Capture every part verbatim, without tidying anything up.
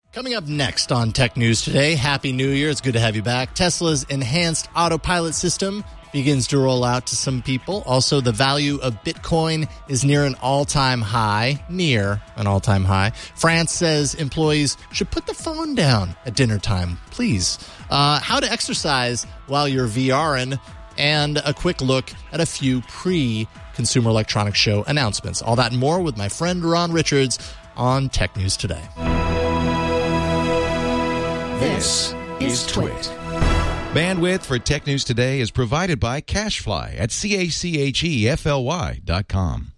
Coming up next on Tech News Today, Happy New Year. It's good to have you back. Tesla's enhanced autopilot system begins to roll out to some people. Also, the value of Bitcoin is near an all-time high, near an all-time high. France says employees should put the phone down at dinner time, please. Uh, how to exercise while you're VRing, and a quick look at a few pre-Consumer Electronics Show announcements. All that and more with my friend Ron Richards on Tech News Today. This is Twit. Bandwidth for Tech News Today is provided by CacheFly at C A C H E F L Y dot com.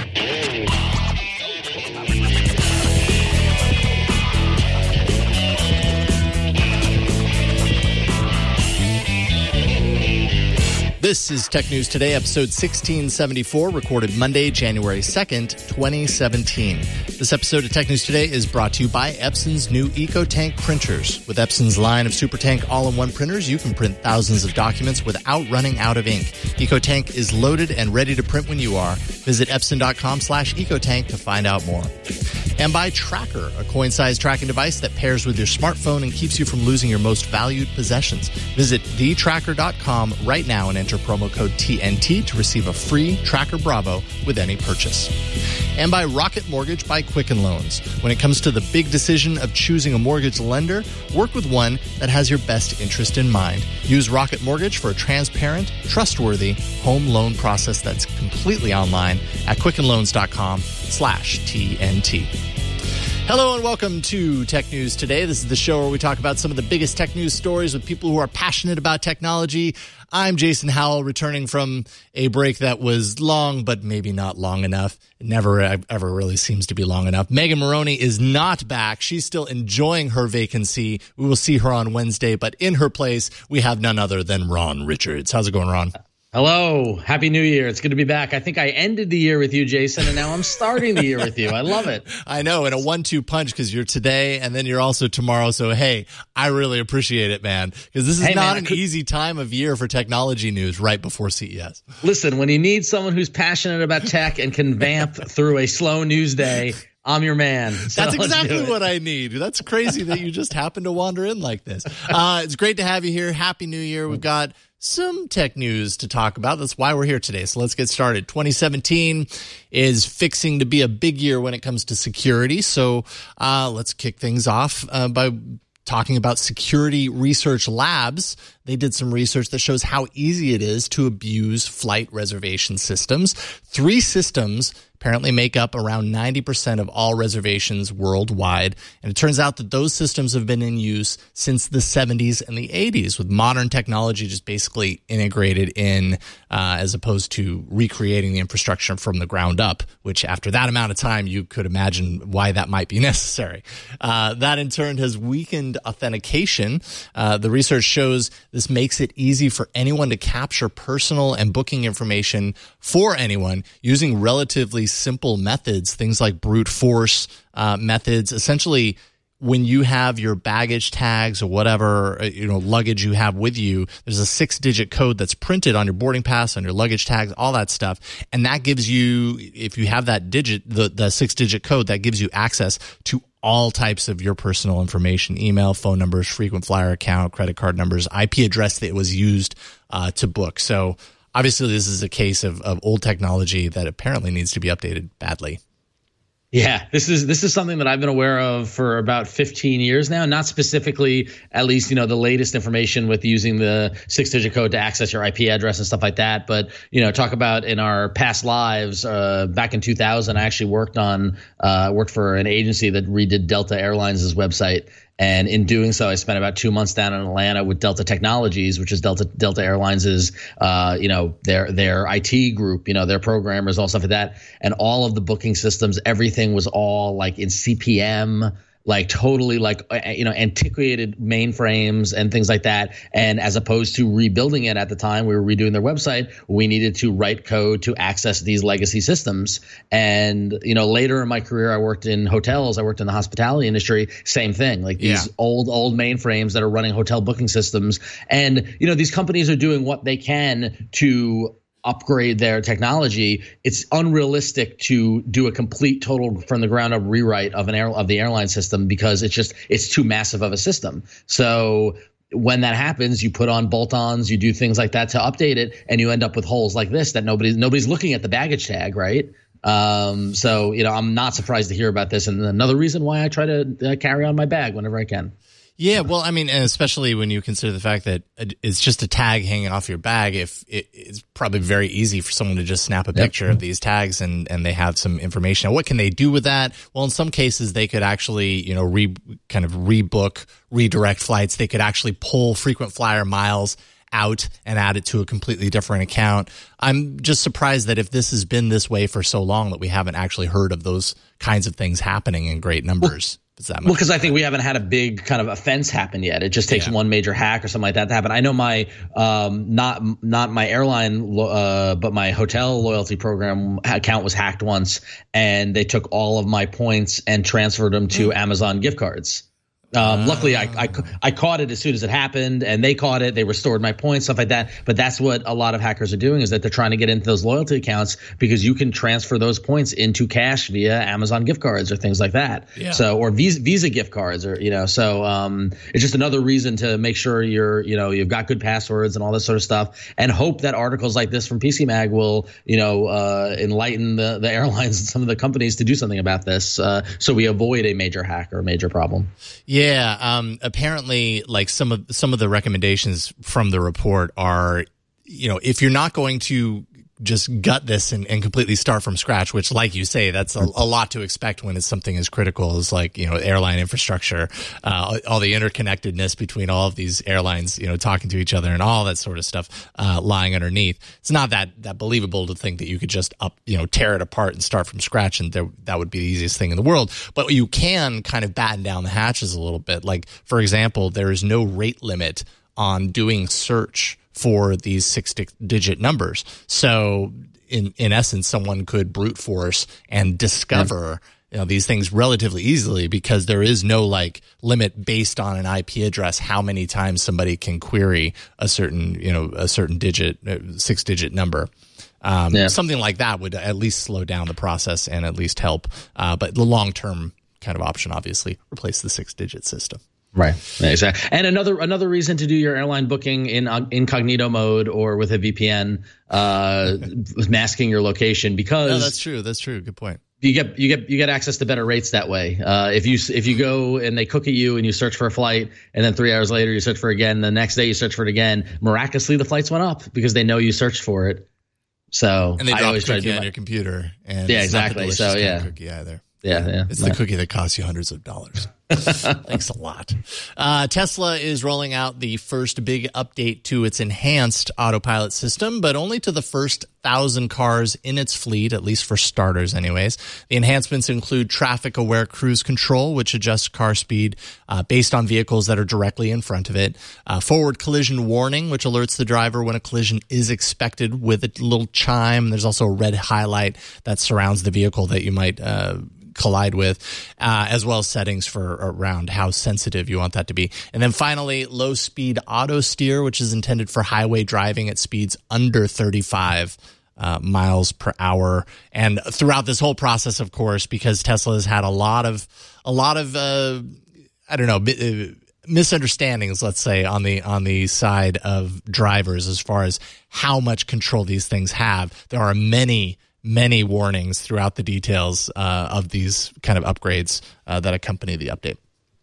This is Tech News Today, episode sixteen seventy-four, recorded Monday, January second, twenty seventeen. This episode of Tech News Today is brought to you by Epson's new EcoTank printers. With Epson's line of SuperTank all-in-one printers, you can print thousands of documents without running out of ink. EcoTank is loaded and ready to print when you are. Visit Epson.com slash EcoTank to find out more. And by Tracker, a coin-sized tracking device that pairs with your smartphone and keeps you from losing your most valued possessions. Visit the tracker dot com right now and enter promo code T N T to receive a free Tracker Bravo with any purchase. And by Rocket Mortgage by Quicken Loans. When it comes to the big decision of choosing a mortgage lender, work with one that has your best interest in mind. Use Rocket Mortgage for a transparent, trustworthy home loan process that's completely online at quickenloans.com slash TNT. Hello and welcome to Tech News Today. This is the show where we talk about some of the biggest tech news stories with people who are passionate about technology. I'm Jason Howell, returning from a break that was long, but maybe not long enough. It never ever really seems to be long enough. Megan Maroney is not back. She's still enjoying her vacancy. We will see her on Wednesday, but in her place, we have none other than Ron Richards. How's it going, Ron? Hello. Happy New Year. It's good to be back. I think I ended the year with you, Jason, and now I'm starting the year with you. I love it. I know, in a one two punch, because you're today and then you're also tomorrow. So, hey, I really appreciate it, man, because this is hey, not man, an could... easy time of year for technology news right before C E S. Listen, when you need someone who's passionate about tech and can vamp through a slow news day, I'm your man. So That's exactly what I need. That's crazy that you just happened to wander in like this. Uh, it's great to have you here. Happy New Year. We've got some tech news to talk about. That's why we're here today. So let's get started. twenty seventeen is fixing to be a big year when it comes to security. So uh, let's kick things off uh, by talking about Security Research Labs. They did some research that shows how easy it is to abuse flight reservation systems. Three systems apparently make up around ninety percent of all reservations worldwide. And it turns out that those systems have been in use since the seventies and the eighties, with modern technology just basically integrated in uh, as opposed to recreating the infrastructure from the ground up, which after that amount of time, you could imagine why that might be necessary. Uh, that in turn has weakened authentication. Uh, the research shows this makes it easy for anyone to capture personal and booking information for anyone using relatively simple methods, things like brute force uh, methods. Essentially, when you have your baggage tags or whatever, you know, luggage you have with you, there's a six-digit code that's printed on your boarding pass, on your luggage tags, all that stuff. And that gives you, if you have that digit, the, the six-digit code, that gives you access to all types of your personal information: email, phone numbers, frequent flyer account, credit card numbers, I P address that was used uh, to book. So obviously, this is a case of, of old technology that apparently needs to be updated badly. Yeah, this is this is something that I've been aware of for about fifteen years now. Not specifically, at least, you know, the latest information with using the six-digit code to access your I P address and stuff like that. But, you know, talk about in our past lives, uh, back in two thousand, I actually worked on uh, worked for an agency that redid Delta Airlines' website. And in doing so, I spent about two months down in Atlanta with Delta Technologies, which is Delta Delta Airlines' uh, you know, their their I T group, you know, their programmers, all stuff like that. And all of the booking systems, everything was all like in C P M, like totally like, you know, antiquated mainframes and things like that. And as opposed to rebuilding it at the time, we were redoing their website, we needed to write code to access these legacy systems. And, you know, later in my career, I worked in hotels. I worked in the hospitality industry. Same thing, like these yeah. old, old mainframes that are running hotel booking systems. And, you know, these companies are doing what they can to upgrade their technology, it's unrealistic to do a complete total from the ground up rewrite of an air of the airline system because it's just it's too massive of a system. So when that happens, you put on bolt-ons, you do things like that to update it, and you end up with holes like this that nobody's nobody's looking at the baggage tag, right? Um, so you know, I'm not surprised to hear about this, and another reason why I try to uh, carry on my bag whenever I can. Yeah, well, I mean, and especially when you consider the fact that it's just a tag hanging off your bag, if it, it's probably very easy for someone to just snap a picture yep. of these tags and, and they have some information. Now, what can they do with that? Well, in some cases, they could actually, you know, re kind of rebook, redirect flights. They could actually pull frequent flyer miles out and add it to a completely different account. I'm just surprised that if this has been this way for so long that we haven't actually heard of those kinds of things happening in great numbers. Well, Well, because I think we haven't had a big kind of offense happen yet. It just takes yeah. one major hack or something like that to happen. I know my um, not not my airline, uh, but my hotel loyalty program account was hacked once, and they took all of my points and transferred them to mm. Amazon gift cards. Um, luckily, I, I I caught it as soon as it happened, and they caught it. They restored my points, stuff like that. But that's what a lot of hackers are doing, is that they're trying to get into those loyalty accounts because you can transfer those points into cash via Amazon gift cards or things like that. Yeah. So, or Visa, Visa gift cards, or you know. So, um, it's just another reason to make sure you're, you know, you've got good passwords and all this sort of stuff, and hope that articles like this from P C Mag will, you know, uh, enlighten the the airlines and some of the companies to do something about this, uh, so we avoid a major hack or a major problem. Yeah. Yeah, um, apparently, like some of some of the recommendations from the report are, you know, if you're not going to just gut this and, and completely start from scratch, which, like you say, that's a, a lot to expect when it's something as critical as, like, you know, airline infrastructure, uh, all the interconnectedness between all of these airlines, you know, talking to each other and all that sort of stuff uh, lying underneath. It's not that that believable to think that you could just up, you know, tear it apart and start from scratch, and there, that would be the easiest thing in the world. But you can kind of batten down the hatches a little bit. Like, for example, there is no rate limit on doing search for these six-digit numbers. So in in essence, someone could brute force and discover you know, these things relatively easily, because there is no like limit based on an I P address how many times somebody can query a certain, you know, a certain digit, six-digit number. Um, yeah. Something like that would at least slow down the process and at least help. Uh, but the long-term kind of option, obviously, replace the six-digit system. Right. Exactly. And another another reason to do your airline booking in uh, incognito mode or with a V P N, uh, masking your location, because no, that's true. That's true. Good point. You get you get you get access to better rates that way. Uh, if you if you go and they cookie you and you search for a flight, and then three hours later you search for it again, the next day you search for it again, miraculously the flights went up because they know you searched for it. So and they I drop always a try cookie to do on my, your computer. And yeah, it's exactly. Not the So yeah, cookie either. Yeah, yeah. It's the cookie that costs you hundreds of dollars. Thanks a lot. Uh, Tesla is rolling out the first big update to its enhanced autopilot system, but only to the first thousand cars in its fleet, at least for starters anyways. The enhancements include traffic-aware cruise control, which adjusts car speed uh, based on vehicles that are directly in front of it. Uh, forward collision warning, which alerts the driver when a collision is expected with a little chime. There's also a red highlight that surrounds the vehicle that you might uh collide with, uh, as well as settings for around how sensitive you want that to be. And then finally, low speed auto steer, which is intended for highway driving at speeds under thirty-five uh, miles per hour. And throughout this whole process, of course, because Tesla has had a lot of, a lot of, uh, I don't know, misunderstandings, let's say, on the on the side of drivers as far as how much control these things have. There are many many warnings throughout the details uh, of these kind of upgrades uh, that accompany the update.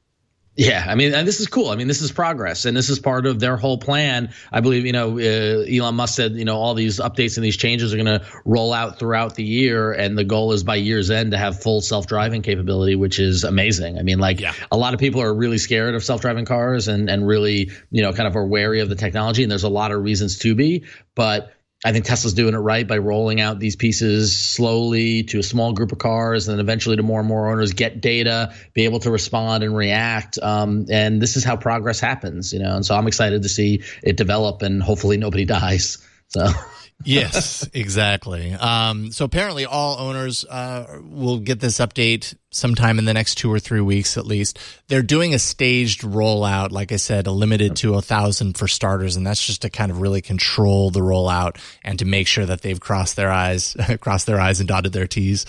Yeah, I mean, and this is cool. I mean, this is progress, and this is part of their whole plan. I believe, you know, uh, Elon Musk said, you know, all these updates and these changes are going to roll out throughout the year, and the goal is by year's end to have full self-driving capability, which is amazing. I mean, like, yeah. a lot of people are really scared of self-driving cars and and really, you know, kind of are wary of the technology, and there's a lot of reasons to be, but I think Tesla's doing it right by rolling out these pieces slowly to a small group of cars, and then eventually to more and more owners, get data, be able to respond and react. Um, and this is how progress happens, you know. And so I'm excited to see it develop, and hopefully nobody dies. So. Yes, exactly. Um, so apparently all owners uh, will get this update sometime in the next two or three weeks at least. They're doing a staged rollout, like I said, a limited to a thousand for starters, and that's just to kind of really control the rollout and to make sure that they've crossed their eyes, crossed their eyes and dotted their T's.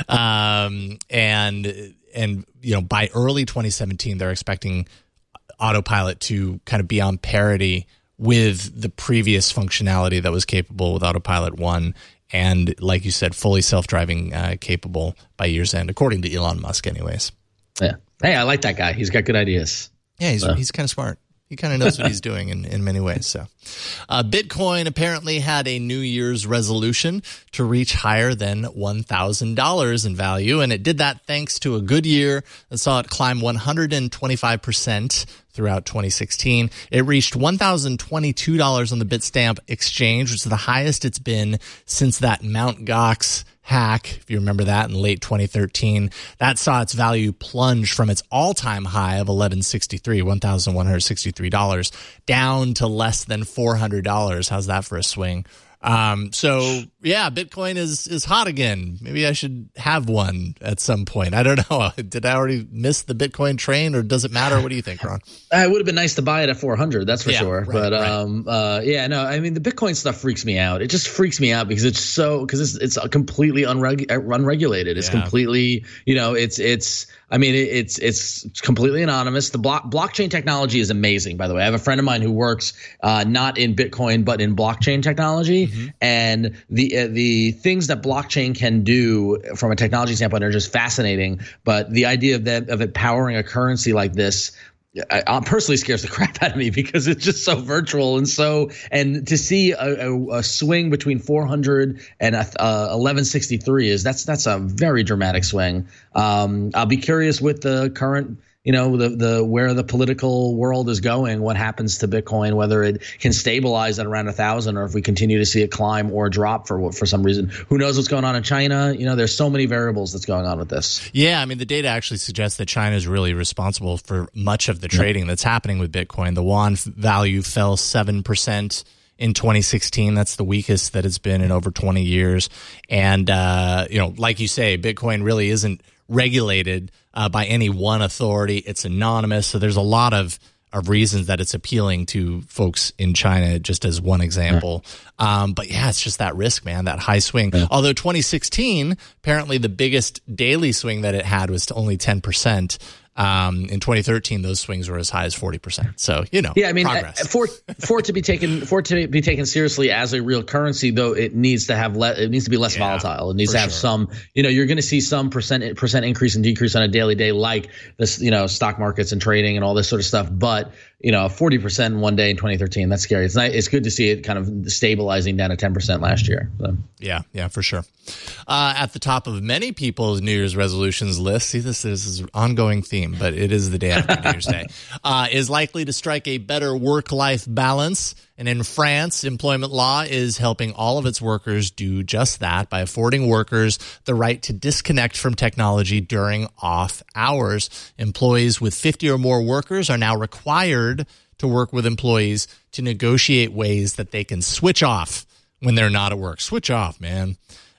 Um, and and you know, by early twenty seventeen, they're expecting Autopilot to kind of be on parity with the previous functionality that was capable with Autopilot one, and like you said, fully self-driving uh, capable by year's end, according to Elon Musk anyways. Yeah. Hey, I like that guy. He's got good ideas. Yeah, he's so. he's kind of smart. He kind of knows what he's doing in, in many ways. So, uh, Bitcoin apparently had a New Year's resolution to reach higher than one thousand dollars in value, and it did that thanks to a good year that saw it climb one hundred twenty-five percent throughout twenty sixteen. It reached one thousand twenty-two dollars on the Bitstamp exchange, which is the highest it's been since that Mt. Gox hack, if you remember that, in late twenty thirteen. That saw its value plunge from its all-time high of eleven sixty-three, one thousand one hundred sixty-three dollars, down to less than four hundred dollars. How's that for a swing? Um, so yeah, Bitcoin is, is hot again. Maybe I should have one at some point. I don't know. Did I already miss the Bitcoin train, or does it matter? What do you think, Ron? Uh, it would have been nice to buy it at four hundred. That's for yeah, sure. Right, but, right. um, uh, yeah, no, I mean, the Bitcoin stuff freaks me out. It just freaks me out because it's so, because it's, it's completely unreg- unregulated. It's yeah. completely, you know, it's, it's, I mean, it, it's, it's completely anonymous. The block blockchain technology is amazing, by the way. I have a friend of mine who works, uh, not in Bitcoin, but in blockchain technology. Mm-hmm. And the, uh, the things that blockchain can do from a technology standpoint are just fascinating. But the idea of that, of it powering a currency like this, I, I personally scares the crap out of me because it's just so virtual and so, and to see a, a, a swing between four hundred and uh, eleven sixty-three is that's that's a very dramatic swing. Um, I'll be curious with the current, you know, the the where the political world is going, what happens to Bitcoin, whether it can stabilize at around a thousand or if we continue to see it climb or drop for for some reason. Who knows what's going on in China? You know, there's so many variables that's going on with this. Yeah, I mean, the data actually suggests that China is really responsible for much of the trading yeah. that's happening with Bitcoin. The yuan value fell seven percent in twenty sixteen. That's the weakest that it's been in over twenty years. And, uh, you know, like you say, Bitcoin really isn't regulated uh, by any one authority. It's anonymous. So there's a lot of, of reasons that it's appealing to folks in China, just as one example. Yeah. Um, but yeah, it's just that risk, man, that high swing. Yeah. Although twenty sixteen, apparently the biggest daily swing that it had was to only ten percent. Um, in twenty thirteen, those swings were as high as forty percent. So, you know, yeah, I mean, progress. for for it to be taken for it to be taken seriously as a real currency, though, it needs to have le- it needs to be less yeah, volatile. It needs to have sure. some, you know, you're going to see some percent percent increase and decrease on a daily day, like this, you know, stock markets and trading and all this sort of stuff. But you know, forty percent in one day in twenty thirteen, that's scary. It's not, it's good to see it kind of stabilizing down to ten percent last year. So. Yeah, yeah, for sure. Uh, at the top of many people's New Year's resolutions list, see, this is, this is an ongoing theme, but it is the day after New Year's Day, uh, is likely to strike a better work-life balance. And in France, employment law is helping all of its workers do just that by affording workers the right to disconnect from technology during off hours. Employees with fifty or more workers are now required to work with employees to negotiate ways that they can switch off when they're not at work. Switch off, man.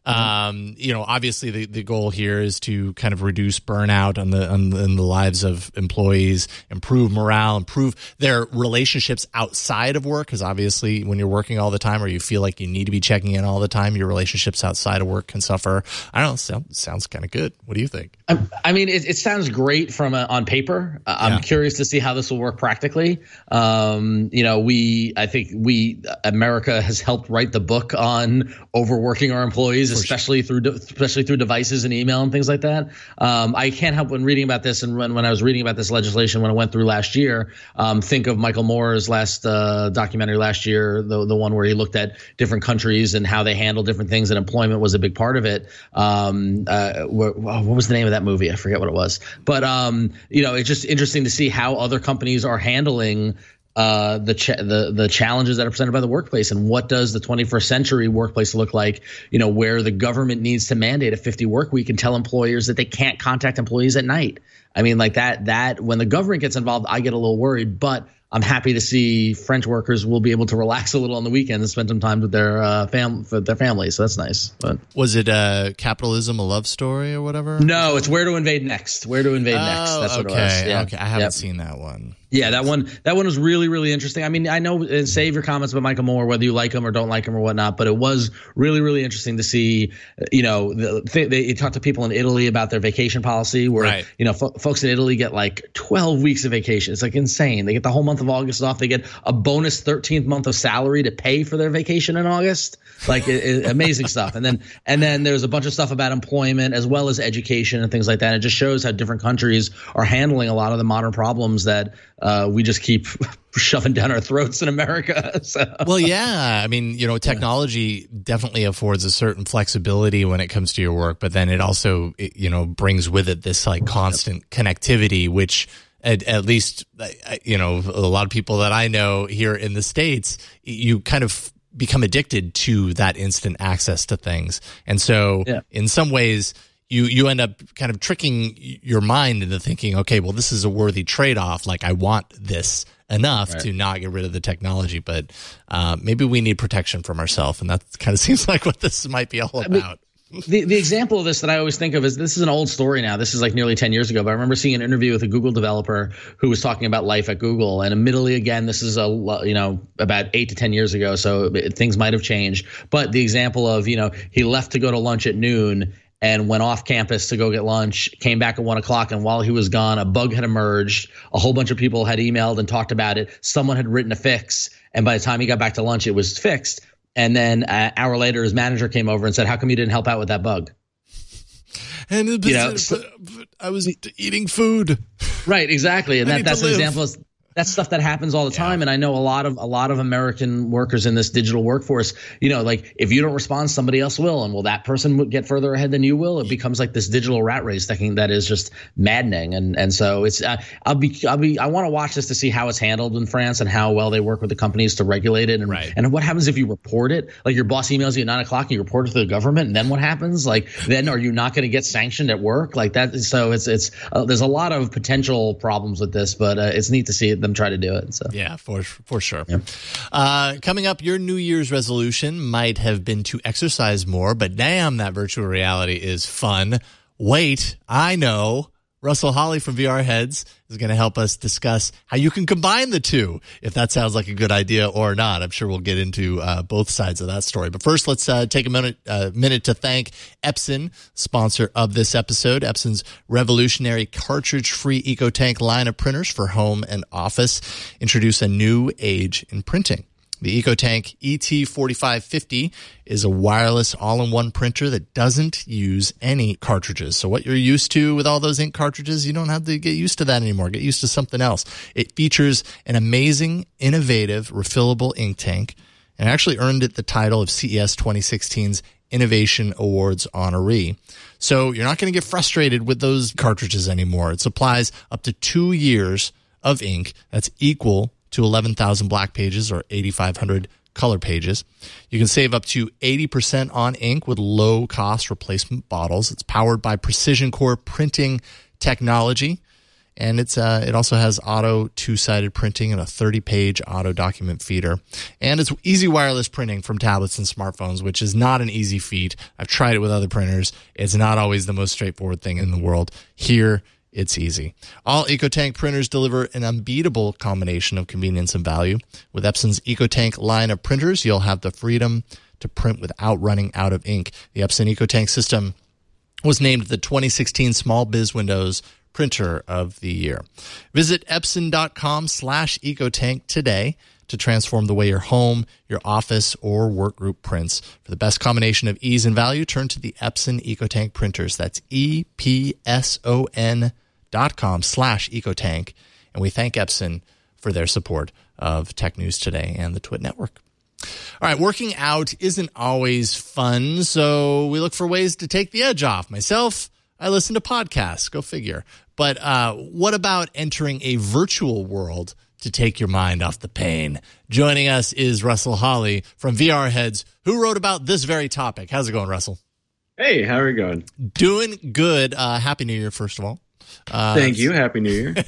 Um, you know, obviously the, the goal here is to kind of reduce burnout on the, on the, in the lives of employees, improve morale, improve their relationships outside of work. Because obviously when you're working all the time or you feel like you need to be checking in all the time, your relationships outside of work can suffer. I don't know. Sound, sounds kind of good. What do you think? I, I mean, it, it sounds great from a, on paper. Uh, I'm yeah. curious to see how this will work practically. Um, you know, we, I think we, America has helped write the book on overworking our employees, especially through especially through devices and email and things like that. Um, I can't help when reading about this and when, when I was reading about this legislation when it went through last year, um, think of Michael Moore's last uh, documentary last year, the the one where he looked at different countries and how they handle different things, and employment was a big part of it. Um, uh, what, what was the name of that movie? I forget what it was. But um, you know, it's just interesting to see how other companies are handling Uh, the, ch- the the challenges that are presented by the workplace, and what does the twenty-first century workplace look like? You know, where the government needs to mandate a fifty work week and tell employers that they can't contact employees at night. I mean, like that that when the government gets involved, I get a little worried. But I'm happy to see French workers will be able to relax a little on the weekend and spend some time with their uh, fam with their families. So that's nice. But was it uh, Capitalism, a Love Story or whatever? No, it's Where to Invade Next. Where to Invade oh, Next. That's okay. what it was. Yeah. Okay, I haven't yep. seen that one. Yeah, that one that one was really, really interesting. I mean, I know, and save your comments about Michael Moore, whether you like him or don't like him or whatnot, but it was really, really interesting to see, you know, the, they, they talked to people in Italy about their vacation policy where, right. you know, fo- folks in Italy get like twelve weeks of vacation. It's like insane. They get the whole month of August off. They get a bonus thirteenth month of salary to pay for their vacation in August. Like it, it, amazing stuff. And then and then there's a bunch of stuff about employment as well as education and things like that. It just shows how different countries are handling a lot of the modern problems that uh, we just keep shoving down our throats in America. So. Well, yeah. I mean, you know, technology yeah. definitely affords a certain flexibility when it comes to your work, but then it also, it, you know, brings with it this like constant yep. connectivity, which at, at least, you know, a lot of people that I know here in the States, you kind of become addicted to that instant access to things. And so yeah. in some ways, you you end up kind of tricking your mind into thinking, okay, well, this is a worthy trade-off. Like, I want this enough right. to not get rid of the technology, but uh, maybe we need protection from ourselves, and that kind of seems like what this might be all about. I mean, The the example of this that I always think of is, this is an old story now. This is like nearly ten years ago, but I remember seeing an interview with a Google developer who was talking about life at Google. And admittedly, again, this is a you know about eight to ten years ago, so it, things might have changed. But the example of, you know, he left to go to lunch at noon and went off campus to go get lunch, came back at one o'clock, and while he was gone, a bug had emerged. A whole bunch of people had emailed and talked about it. Someone had written a fix, and by the time he got back to lunch, it was fixed. And then an hour later, his manager came over and said, "How come you didn't help out with that bug?" And it, you know, I was eating food. Right, exactly. And that, that's an example of that's stuff that happens all the yeah. time. And I know a lot of a lot of American workers in this digital workforce, you know, like if you don't respond, somebody else will. And will that person get further ahead than you will? It becomes like this digital rat race thinking that is just maddening. And and so it's uh, I'll be I'll be I want to watch this to see how it's handled in France and how well they work with the companies to regulate it. And, right. and what happens if you report it? Like your boss emails you at nine o'clock and you report it to the government. And then what happens? Like then are you not going to get sanctioned at work? Like that. So it's it's uh, there's a lot of potential problems with this, but uh, it's neat to see them try to do it. So. Yeah, for for sure. Yeah. Uh, coming up, your New Year's resolution might have been to exercise more, but damn, that virtual reality is fun. Wait, I know. Russell Holly from V R Heads is going to help us discuss how you can combine the two, if that sounds like a good idea or not. I'm sure we'll get into uh, both sides of that story. But first, let's uh, take a minute, uh, minute to thank Epson, sponsor of this episode. Epson's revolutionary cartridge-free EcoTank line of printers for home and office introduce a new age in printing. The EcoTank E T forty-five fifty is a wireless all-in-one printer that doesn't use any cartridges. So what you're used to with all those ink cartridges, you don't have to get used to that anymore. Get used to something else. It features an amazing, innovative, refillable ink tank, and actually earned it the title of C E S twenty sixteen's Innovation Awards honoree. So you're not going to get frustrated with those cartridges anymore. It supplies up to two years of ink. That's equal to eleven thousand black pages or eighty-five hundred color pages. You can save up to eighty percent on ink with low-cost replacement bottles. It's powered by Precision Core printing technology, and it's uh, it also has auto two-sided printing and a thirty-page auto document feeder. And it's easy wireless printing from tablets and smartphones, which is not an easy feat. I've tried it with other printers. It's not always the most straightforward thing in the world. Here, it's easy. All EcoTank printers deliver an unbeatable combination of convenience and value. With Epson's EcoTank line of printers, you'll have the freedom to print without running out of ink. The Epson EcoTank system was named the twenty sixteen Small Biz Windows Printer of the Year. Visit Epson.com slash EcoTank today to transform the way your home, your office, or work group prints. For the best combination of ease and value, turn to the Epson EcoTank printers. That's E P S O N dot com slash EcoTank. And we thank Epson for their support of Tech News Today and the Twit Network. All right, working out isn't always fun, so we look for ways to take the edge off. Myself, I listen to podcasts, go figure. But uh, what about entering a virtual world to take your mind off the pain? Joining us is Russell Holly from V R Heads, who wrote about this very topic. How's it going, Russell? Hey, how are you going? Doing good. Uh, Happy New Year, first of all. Uh, Thank you. Happy New Year.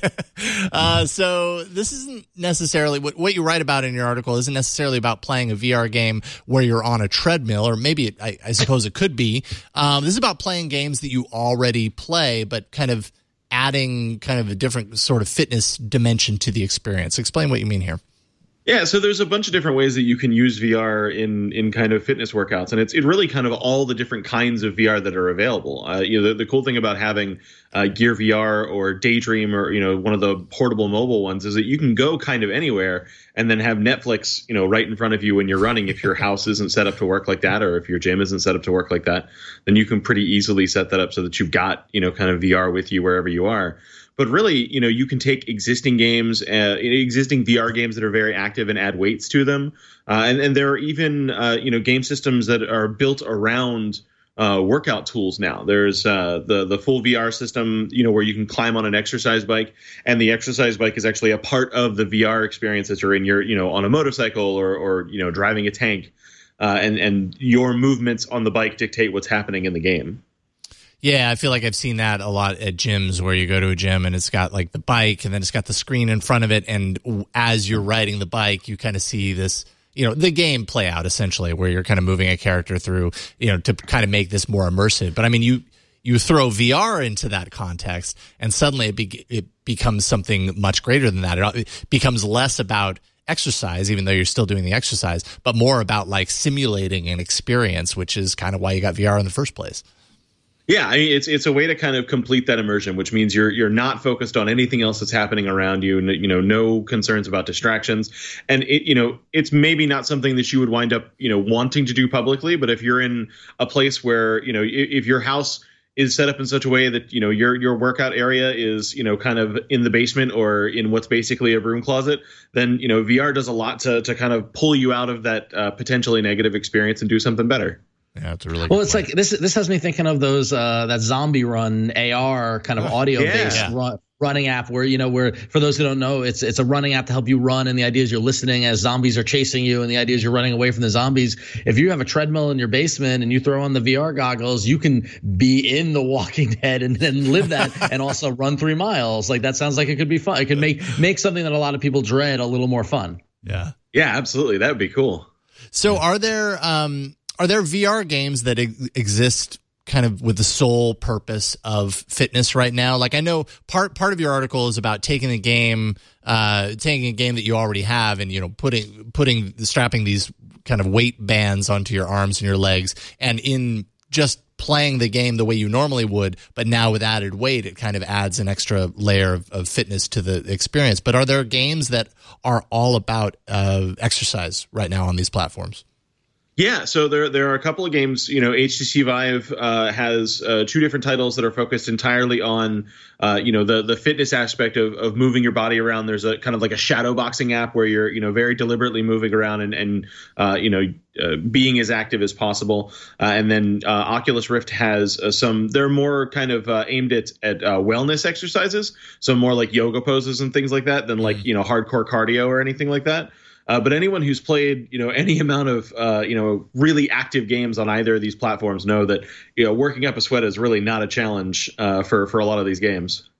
uh, so this isn't necessarily what, what you write about in your article isn't necessarily about playing a V R game where you're on a treadmill, or maybe it, I, I suppose it could be. Um, this is about playing games that you already play, but kind of adding kind of a different sort of fitness dimension to the experience. Explain what you mean here. Yeah, so there's a bunch of different ways that you can use V R in in kind of fitness workouts, and it's it really kind of all the different kinds of V R that are available. Uh, you know, the, the cool thing about having uh, Gear V R or Daydream or you know one of the portable mobile ones is that you can go kind of anywhere and then have Netflix you know right in front of you when you're running. If your house isn't set up to work like that, or if your gym isn't set up to work like that, then you can pretty easily set that up so that you've got you know kind of V R with you wherever you are. But really, you know, you can take existing games, uh, existing V R games that are very active and add weights to them. Uh, and, and there are even, uh, you know, game systems that are built around uh, workout tools now. There's uh, the the full V R system, you know, where you can climb on an exercise bike, and the exercise bike is actually a part of the V R experience that you're in. You're, you know, on a motorcycle or, or you know, driving a tank, uh, and and your movements on the bike dictate what's happening in the game. Yeah, I feel like I've seen that a lot at gyms where you go to a gym and it's got like the bike and then it's got the screen in front of it. And as you're riding the bike, you kind of see this, you know, the game play out essentially where you're kind of moving a character through, you know, to kind of make this more immersive. But I mean, you you throw V R into that context and suddenly it, be, it becomes something much greater than that. It becomes less about exercise, even though you're still doing the exercise, but more about like simulating an experience, which is kind of why you got V R in the first place. Yeah, I mean, it's it's a way to kind of complete that immersion, which means you're you're not focused on anything else that's happening around you, and you know, no concerns about distractions. And it, you know, it's maybe not something that you would wind up, you know, wanting to do publicly. But if you're in a place where, you know, if your house is set up in such a way that, you know, your your workout area is, you know, kind of in the basement or in what's basically a broom closet, then, you know, V R does a lot to to kind of pull you out of that uh, potentially negative experience and do something better. Yeah, it's a really well. Good it's point. like this. This has me thinking of those uh, that Zombie Run A R kind of audio based Yeah. run, running app where you know where for those who don't know, it's it's a running app to help you run, and the idea is you're listening as zombies are chasing you, and the idea is you're running away from the zombies. If you have a treadmill in your basement and you throw on the V R goggles, you can be in The Walking Dead and then live that, and also run three miles. Like that sounds like it could be fun. It could make make something that a lot of people dread a little more fun. Yeah, yeah, absolutely, that would be cool. So, are there um are there V R games that ex- exist kind of with the sole purpose of fitness right now? Like I know part part of your article is about taking a game, uh, taking a game that you already have, and you know putting putting strapping these kind of weight bands onto your arms and your legs, and in just playing the game the way you normally would, but now with added weight, it kind of adds an extra layer of, of fitness to the experience. But are there games that are all about uh, exercise right now on these platforms? Yeah, so there there are a couple of games. You know, H T C Vive uh, has uh, two different titles that are focused entirely on, uh, you know, the the fitness aspect of of moving your body around. There's a kind of like a shadow boxing app where you're, you know, very deliberately moving around and and uh, you know uh, being as active as possible. Uh, and then uh, Oculus Rift has uh, some. They're more kind of uh, aimed at at uh, wellness exercises, so more like yoga poses and things like that than like you know hardcore cardio or anything like that. Uh, but anyone who's played, you know, any amount of, uh, you know, really active games on either of these platforms know that, you know, working up a sweat is really not a challenge uh, for for a lot of these games.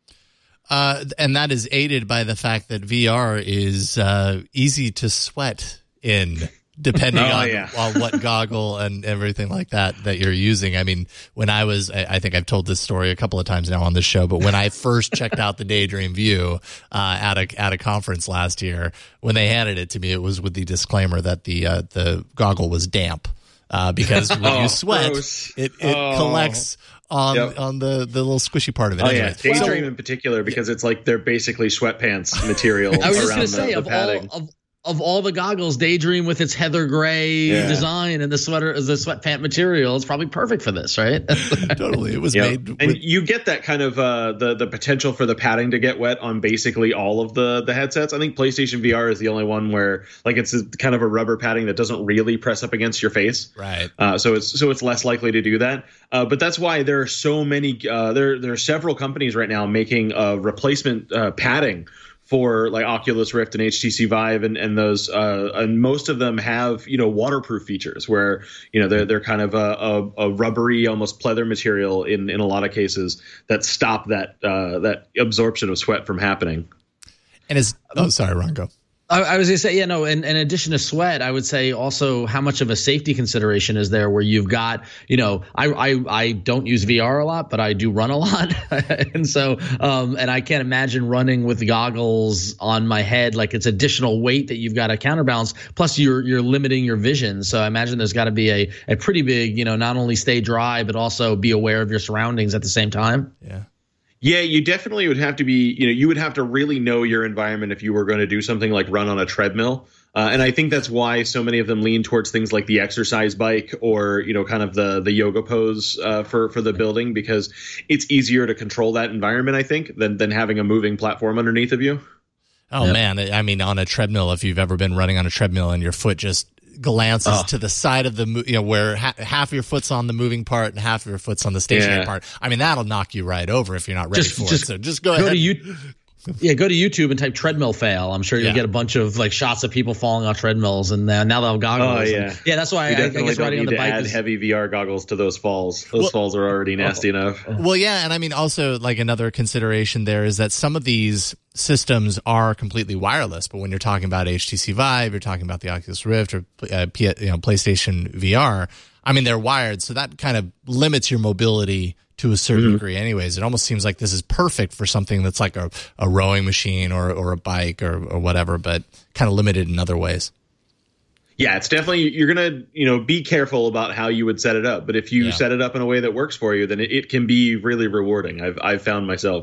Uh, and that is aided by the fact that V R is uh, easy to sweat in, depending oh, on, yeah. on what goggle and everything like that that you're using. I mean, when I was, I, I think I've told this story a couple of times now on this show, but when I first checked out the Daydream View uh, at a at a conference last year, when they handed it to me, it was with the disclaimer that the uh, the goggle was damp uh, because when oh, you sweat, gross. it it oh. collects on Yep. on the the little squishy part of it. Oh anyway. yeah, Daydream So- in particular because it's like they're basically sweatpants material I was just around going the, to say the of padding. all of of all the goggles, Daydream with its heather gray Yeah. design and the sweater, the sweatpant material, is probably perfect for this, right? Totally, it was Yeah. made. And with, you get that kind of uh, the the potential for the padding to get wet on basically all of the the headsets. I think PlayStation V R is the only one where like it's a, kind of a rubber padding that doesn't really press up against your face. right. Uh, so it's so it's less likely to do that. Uh, but that's why there are so many. Uh, there there are several companies right now making uh, replacement uh, padding for like Oculus Rift and H T C Vive and and those uh, and most of them have you know waterproof features where you know they're they're kind of a, a, a rubbery, almost pleather material in in a lot of cases that stop that uh, that absorption of sweat from happening. And is oh sorry, Ron, go. I, I was going to say, yeah, no, in, in addition to sweat, I would say also how much of a safety consideration is there where you've got, you know, I I, I don't use V R a lot, but I do run a lot. and so, um, and I can't imagine running with goggles on my head. Like it's additional weight that you've got to counterbalance. Plus you're, you're limiting your vision. So I imagine there's got to be a, a pretty big, you know, not only stay dry, but also be aware of your surroundings at the same time. Yeah. Yeah, you definitely would have to be, you know, you would have to really know your environment if you were going to do something like run on a treadmill. Uh, and I think that's why so many of them lean towards things like the exercise bike or, you know, kind of the the yoga pose uh, for, for the building, because it's easier to control that environment, I think, than, than having a moving platform underneath of you. Oh, yep. man. I mean, on a treadmill, if you've ever been running on a treadmill and your foot just glances oh. to the side of the, you know, where ha- half of your foot's on the moving part and half of your foot's on the stationary yeah. part. I mean, that'll knock you right over if you're not ready just, for just it. So just go, go ahead. To you- Yeah, go to YouTube and type treadmill fail. I'm sure you'll yeah. get a bunch of like shots of people falling off treadmills, and uh, now they'll have goggles. Oh yeah, and, yeah. That's why I, I guess riding on the bike add is heavy V R goggles to those falls. Those well, falls are already nasty oh. enough. Well, yeah, and I mean also like another consideration there is that some of these systems are completely wireless, but when you're talking about H T C Vive, you're talking about the Oculus Rift or uh, P- you know PlayStation V R. I mean, they're wired, so that kind of limits your mobility to a certain mm-hmm. degree anyways. It almost seems like this is perfect for something that's like a, a rowing machine or, or a bike or, or whatever, but kind of limited in other ways. Yeah, it's definitely, you're going to, you know, be careful about how you would set it up. But if you yeah. set it up in a way that works for you, then it, it can be really rewarding. I've, I've found myself.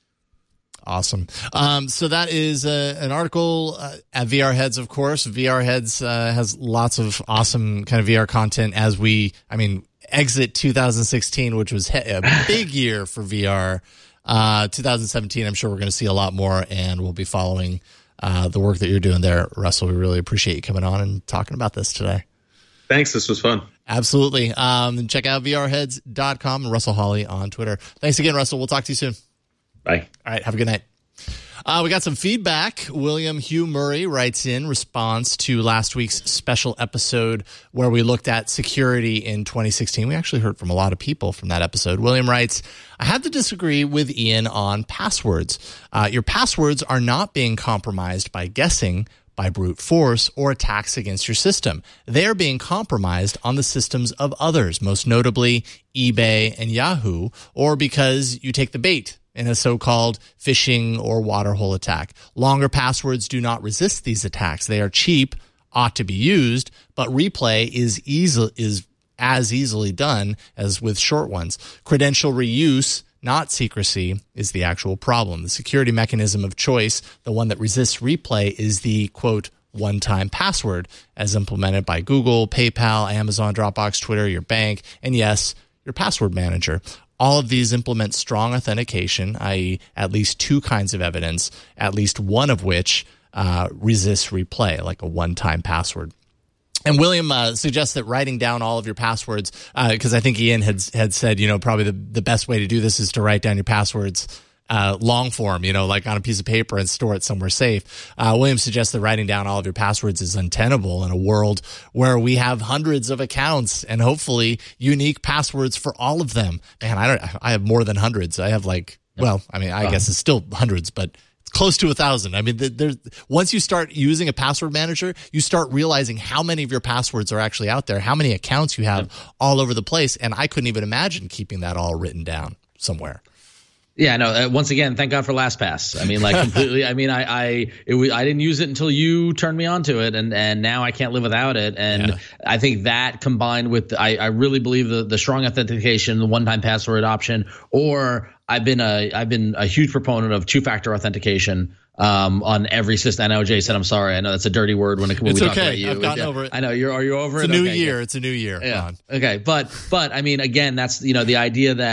Awesome. Um, so that is uh, an article uh, at V R Heads, of course. V R Heads uh, has lots of awesome kind of V R content as we, I mean, exit two thousand sixteen, which was a big year for V R. Uh, two thousand seventeen, I'm sure we're going to see a lot more, and we'll be following uh, the work that you're doing there, Russell. We really appreciate you coming on and talking about this today. Thanks. This was fun. Absolutely. Um, check out V R heads dot com and Russell Hawley on Twitter. Thanks again, Russell. We'll talk to you soon. Bye. All right. Have a good night. Uh, we got some feedback. William Hugh Murray writes in response to last week's special episode where we looked at security in twenty sixteen. We actually heard from a lot of people from that episode. William writes, I have to disagree with Ian on passwords. Uh, your passwords are not being compromised by guessing, by brute force, or attacks against your system. They are being compromised on the systems of others, most notably eBay and Yahoo, or because you take the bait in a so-called phishing or waterhole attack. Longer passwords do not resist these attacks. They are cheap, ought to be used, but replay is easy, is as easily done as with short ones. Credential reuse, not secrecy, is the actual problem. The security mechanism of choice, the one that resists replay, is the, quote, one-time password, as implemented by Google, PayPal, Amazon, Dropbox, Twitter, your bank, and yes, your password manager. All of these implement strong authentication, that is at least two kinds of evidence, at least one of which uh, resists replay, like a one-time password. And William uh, suggests that writing down all of your passwords, because uh, I think Ian had had said, you know, probably the, the best way to do this is to write down your passwords uh, long form, you know, like on a piece of paper and store it somewhere safe. Uh, William suggests that writing down all of your passwords is untenable in a world where we have hundreds of accounts and hopefully unique passwords for all of them. Man, I don't, I have more than hundreds. I have like, well, I mean, I uh-huh. guess it's still hundreds, but it's close to a thousand. I mean, there's, once you start using a password manager, you start realizing how many of your passwords are actually out there, how many accounts you have yeah. all over the place. And I couldn't even imagine keeping that all written down somewhere. Yeah, no. Uh, once again, thank God for LastPass. I mean, like completely. I mean, I I it was, I didn't use it until you turned me onto it, and and now I can't live without it. And yeah. I think that combined with I I really believe the the strong authentication, the one time password option, or I've been a I've been a huge proponent of two factor authentication. Um, on every system. I know Jay said, I'm sorry. I know that's a dirty word when, it, when it's we okay. talk about you. I've gotten yeah. over it. I know you're, are you over it's it? It's a new okay, year. yeah. It's a new year. Yeah. Okay. But, but I mean, again, that's, you know, the idea that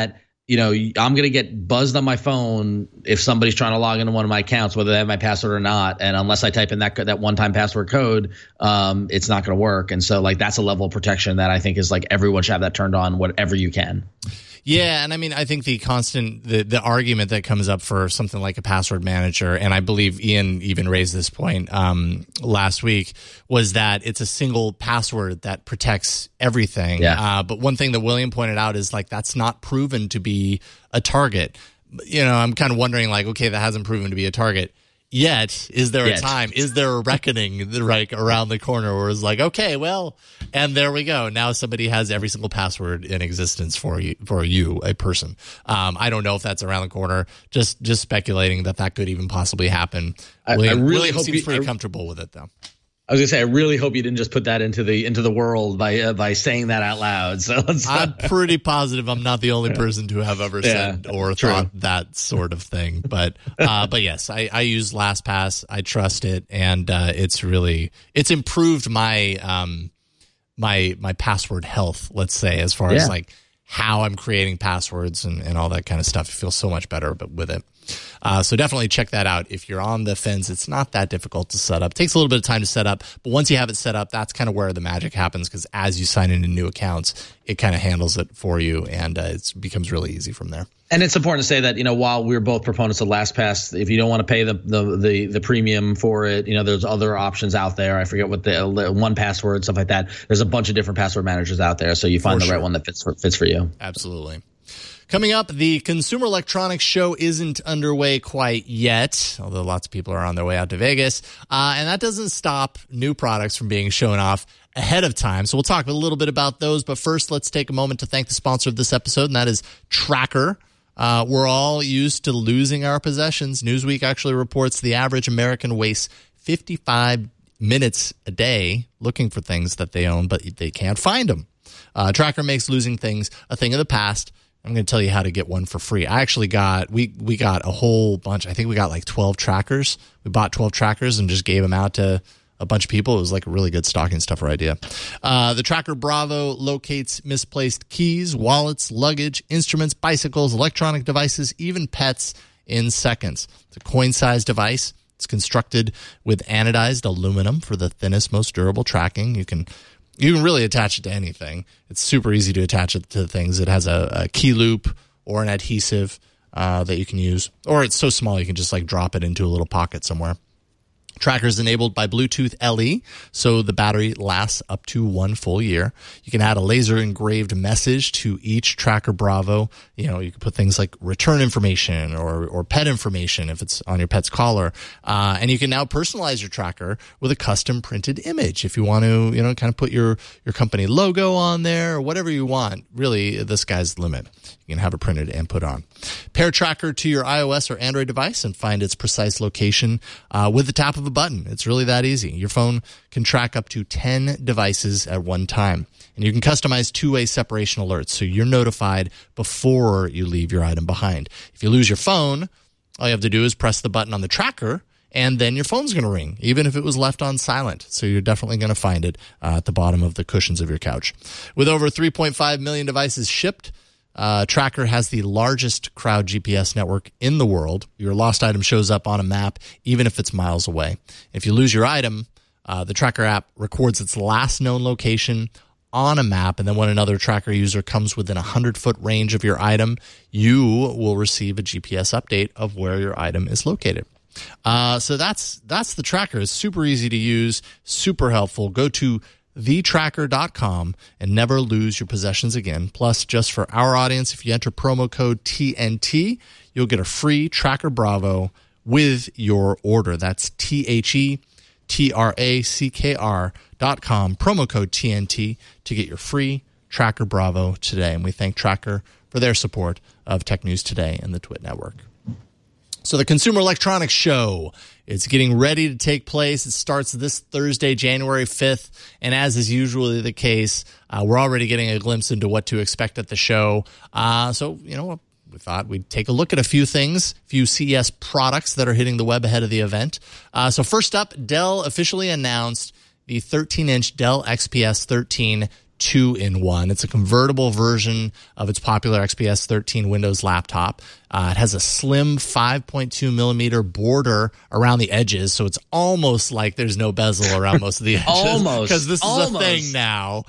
you know, I'm going to get buzzed on my phone if somebody's trying to log into one of my accounts, whether they have my password or not. And unless I type in that that one-time password code, um, it's not going to work. And so, like, that's a level of protection that I think is like everyone should have that turned on, whatever you can. Yeah, and I mean, I think the constant, the, the argument that comes up for something like a password manager, and I believe Ian even raised this point um, last week, was that it's a single password that protects everything. Yeah. Uh, but one thing that William pointed out is, like, that's not proven to be a target. You know, I'm kind of wondering, like, okay, that hasn't proven to be a target yet. Is there Yet. a time? Is there a reckoning like around the corner where it's like, okay, well, and there we go. Now somebody has every single password in existence for you, for you, a person. Um, I don't know if that's around the corner. Just, just speculating that that could even possibly happen. I, William, I really William hope seems you, pretty I, comfortable with it, though. I was gonna say, I really hope you didn't just put that into the into the world by uh, by saying that out loud. So let's, I'm pretty positive I'm not the only person to have ever said Yeah, or true. thought that sort of thing. But uh, but yes, I, I use LastPass. I trust it, and uh, it's really it's improved my um my my password health. Let's say, as far Yeah. as like how I'm creating passwords and, and all that kind of stuff. It feels so much better, but with it. Uh, so definitely check that out. If you're on the fence, it's not that difficult to set up. It takes a little bit of time to set up, but once you have it set up, that's kind of where the magic happens, because as you sign into new accounts, it kind of handles it for you, and uh, it becomes really easy from there. And it's important to say that, you know, while we're both proponents of LastPass, if you don't want to pay the, the the the premium for it, you know, there's other options out there. I forget what the one password, stuff like that. There's a bunch of different password managers out there, so you find For the sure. right one that fits for, fits for you. Absolutely. Coming up, the Consumer Electronics Show isn't underway quite yet, although lots of people are on their way out to Vegas. Uh, and that doesn't stop new products from being shown off ahead of time. So we'll talk a little bit about those. But first, let's take a moment to thank the sponsor of this episode, and that is Tracker. Uh, we're all used to losing our possessions. Newsweek actually reports the average American wastes fifty-five minutes a day looking for things that they own, but they can't find them. Uh, Tracker makes losing things a thing of the past. I'm going to tell you how to get one for free. I actually got, we we got a whole bunch. I think we got like twelve trackers. We bought twelve trackers and just gave them out to a bunch of people. It was like a really good stocking stuffer idea. Uh, the Tracker Bravo locates misplaced keys, wallets, luggage, instruments, bicycles, electronic devices, even pets in seconds. It's a coin-sized device. It's constructed with anodized aluminum for the thinnest, most durable tracking. You can You can really attach it to anything. It's super easy to attach it to things. It has a, a key loop or an adhesive uh, that you can use. Or it's so small you can just like drop it into a little pocket somewhere. Tracker is enabled by Bluetooth L E, so the battery lasts up to one full year. You can add a laser engraved message to each Tracker Bravo. You know, you can put things like return information or or pet information if it's on your pet's collar. Uh, and you can now personalize your tracker with a custom printed image if you want to, you know, kind of put your, your company logo on there or whatever you want. Really, the sky's the limit. You can have it printed and put on. Pair Tracker to your iOS or Android device and find its precise location uh, with the tap of a button. It's really that easy. Your phone can track up to ten devices at one time. And you can customize two-way separation alerts, so you're notified before you leave your item behind. If you lose your phone, all you have to do is press the button on the tracker, and then your phone's going to ring, even if it was left on silent. So you're definitely going to find it uh, at the bottom of the cushions of your couch. With over three point five million devices shipped, Uh, Tracker has the largest crowd G P S network in the world. Your lost item shows up on a map, even if it's miles away. If you lose your item, uh, the Tracker app records its last known location on a map, and then when another Tracker user comes within a hundred-foot range of your item, you will receive a G P S update of where your item is located. Uh, so that's that's the Tracker. It's super easy to use, super helpful. Go to the tracker dot com and never lose your possessions again. Plus, just for our audience, if you enter promo code T N T, you'll get a free Tracker Bravo with your order. That's T H E T R A C K R dot com, promo code T N T to get your free Tracker Bravo today. And we thank Tracker for their support of Tech News Today and the Twit Network. So the Consumer Electronics Show, it's getting ready to take place. It starts this Thursday, January fifth. And as is usually the case, uh, we're already getting a glimpse into what to expect at the show. Uh, so, you know, we thought we'd take a look at a few things, a few C E S products that are hitting the web ahead of the event. Uh, so first up, Dell officially announced the thirteen inch Dell X P S thirteen two in one. It's a convertible version of its popular X P S thirteen Windows laptop. Uh, it has a slim five point two millimeter border around the edges, so it's almost like there's no bezel around most of the edges. Almost. Because this is Almost. a thing now,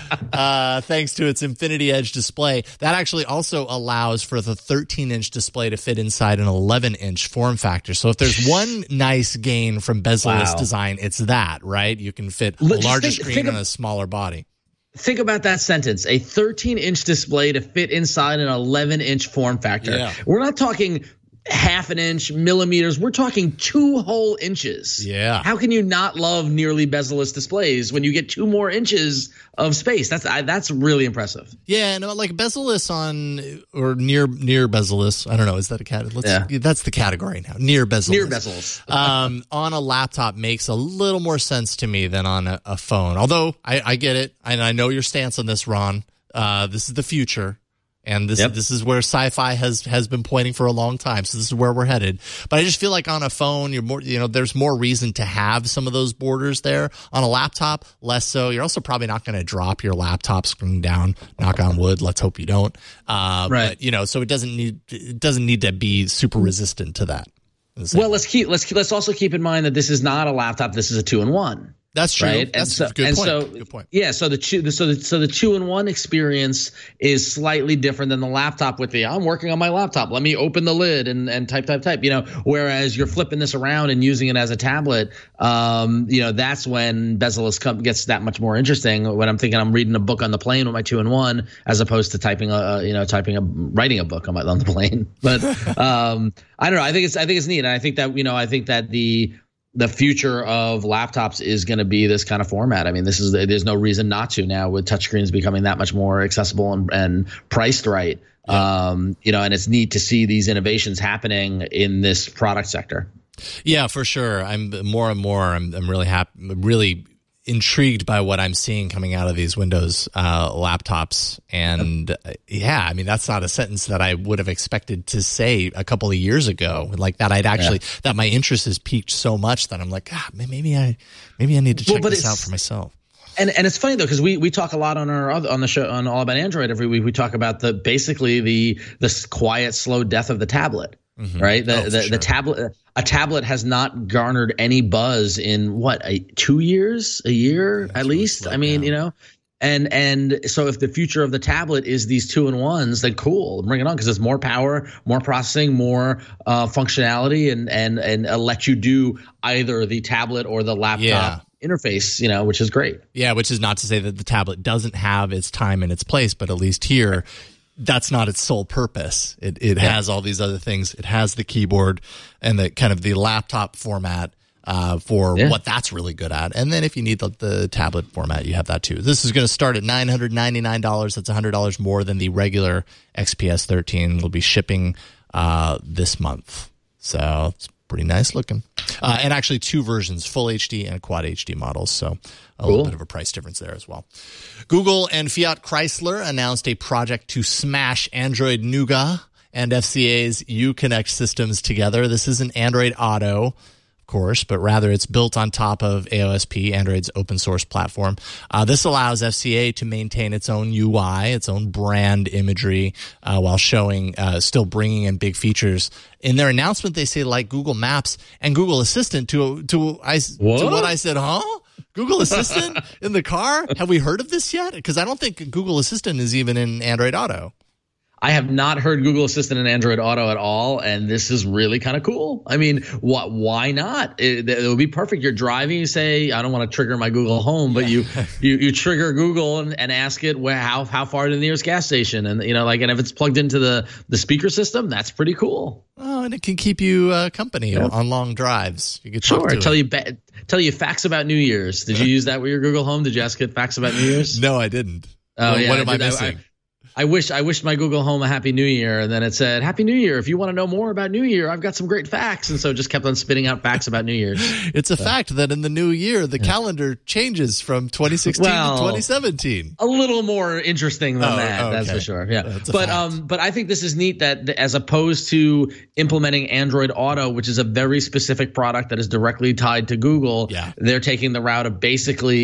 uh, thanks to its Infinity Edge display. That actually also allows for the thirteen inch display to fit inside an eleven inch form factor. So if there's one nice gain from bezel-less Wow. design, it's that, right? You can fit a Look, just larger think- screen think on of- a smaller body. Think about that sentence: a thirteen inch display to fit inside an eleven inch form factor. Yeah. We're not talking half an inch, millimeters. We're talking two whole inches. Yeah. How can you not love nearly bezel-less displays when you get two more inches of space? That's I, that's really impressive. Yeah, no, like bezel-less on or near near bezel-less. I don't know. Is that a cat? Let's, Yeah. That's the category now. Near bezel-less. Near bezels. um, on a laptop makes a little more sense to me than on a, a phone. Although I, I get it, and I know your stance on this, Ron. Uh, this is the future. And this Yep. this is where sci-fi has has been pointing for a long time. So this is where we're headed. But I just feel like on a phone, you're more, you know, there's more reason to have some of those borders there. On a laptop, less so. You're also probably not going to drop your laptop screen down. Knock on wood. Let's hope you don't. Uh, Right. But you know, so it doesn't need it doesn't need to be super resistant to that. Well, let's keep let's let's also keep in mind that this is not a laptop. This is a two in one. That's true. Right. That's and so, a good and point. So, good point. Yeah. So the two, so the so the two in one experience is slightly different than the laptop with the I'm working on my laptop. Let me open the lid and and type type type. You know, whereas you're flipping this around and using it as a tablet. Um, you know, that's when bezel-less come, gets that much more interesting. When I'm thinking I'm reading a book on the plane with my two in one, as opposed to typing a you know typing a writing a book on my on the plane. But um, I don't know. I think it's I think it's neat, and I think that you know I think that the the future of laptops is going to be this kind of format. I mean, this is there's no reason not to now with touchscreens becoming that much more accessible and, and priced right. Yeah. Um, you know, and it's neat to see these innovations happening in this product sector. Yeah, for sure. I'm more and more. I'm, I'm really happy. I'm really intrigued by what I'm seeing coming out of these Windows uh, laptops. And uh, yeah, I mean, that's not a sentence that I would have expected to say a couple of years ago. Like that, I'd actually yeah. that my interest has peaked so much that I'm like, ah, maybe I maybe I need to check well, this out for myself. And and it's funny though, because we we talk a lot on our other, on the show on All About Android every week. We talk about the basically the the quiet, slow death of the tablet. Mm-hmm. Right, the oh, the, sure. the tablet a tablet has not garnered any buzz in what a, two years, a year yeah, at least. I mean, down. you know, and and so if the future of the tablet is these two in ones, then cool, bring it on because there's more power, more processing, more uh, functionality, and and and uh, let you do either the tablet or the laptop. Yeah. interface, you know, which is great. Yeah, which is not to say that the tablet doesn't have its time and its place, but at least here, that's not its sole purpose. It it yeah. has all these other things. It has the keyboard and the kind of the laptop format uh, for yeah. what that's really good at. And then if you need the, the tablet format, you have that too. This is going to start at nine hundred ninety-nine dollars. That's one hundred dollars more than the regular X P S thirteen. Will be shipping uh, this month. So it's pretty nice looking. Uh, and actually two versions, full H D and quad H D models. So a cool. little bit of a price difference there as well. Google and Fiat Chrysler announced a project to smash Android Nougat and F C A's Uconnect systems together. This isn't Android Auto, of course, but rather it's built on top of A O S P, Android's open source platform. Uh, this allows F C A to maintain its own U I, its own brand imagery, uh, while showing, uh, still bringing in big features. In their announcement, they say like Google Maps and Google Assistant to, to, I, what? to what I said, huh? Google Assistant in the car? Have we heard of this yet? Because I don't think Google Assistant is even in Android Auto. I have not heard Google Assistant in Android Auto at all, and this is really kind of cool. I mean, what? Why not? It, it would be perfect. You're driving, you say, I don't want to trigger my Google Home, but you, you you trigger Google and, and ask it where how how far to the nearest gas station, and you know, like, and if it's plugged into the the speaker system, that's pretty cool. Oh, and it can keep you uh, company yeah. on long drives. You can sure talk to tell it. you ba- tell you facts about New Year's. Did you use that with your Google Home? Did you ask it facts about New Year's? No, I didn't. Oh, well, yeah, what am I, I missing? I, I wish I wished my Google Home a Happy New Year, and then it said, Happy New Year. If you want to know more about New Year, I've got some great facts. And so it just kept on spitting out facts about New Year's. It's a so. fact that in the new year, the yeah. calendar changes from twenty sixteen well, to twenty seventeen. A little more interesting than oh, that, okay. that's for sure. Yeah, that's but um, but I think this is neat that as opposed to implementing Android Auto, which is a very specific product that is directly tied to Google, yeah. they're taking the route of basically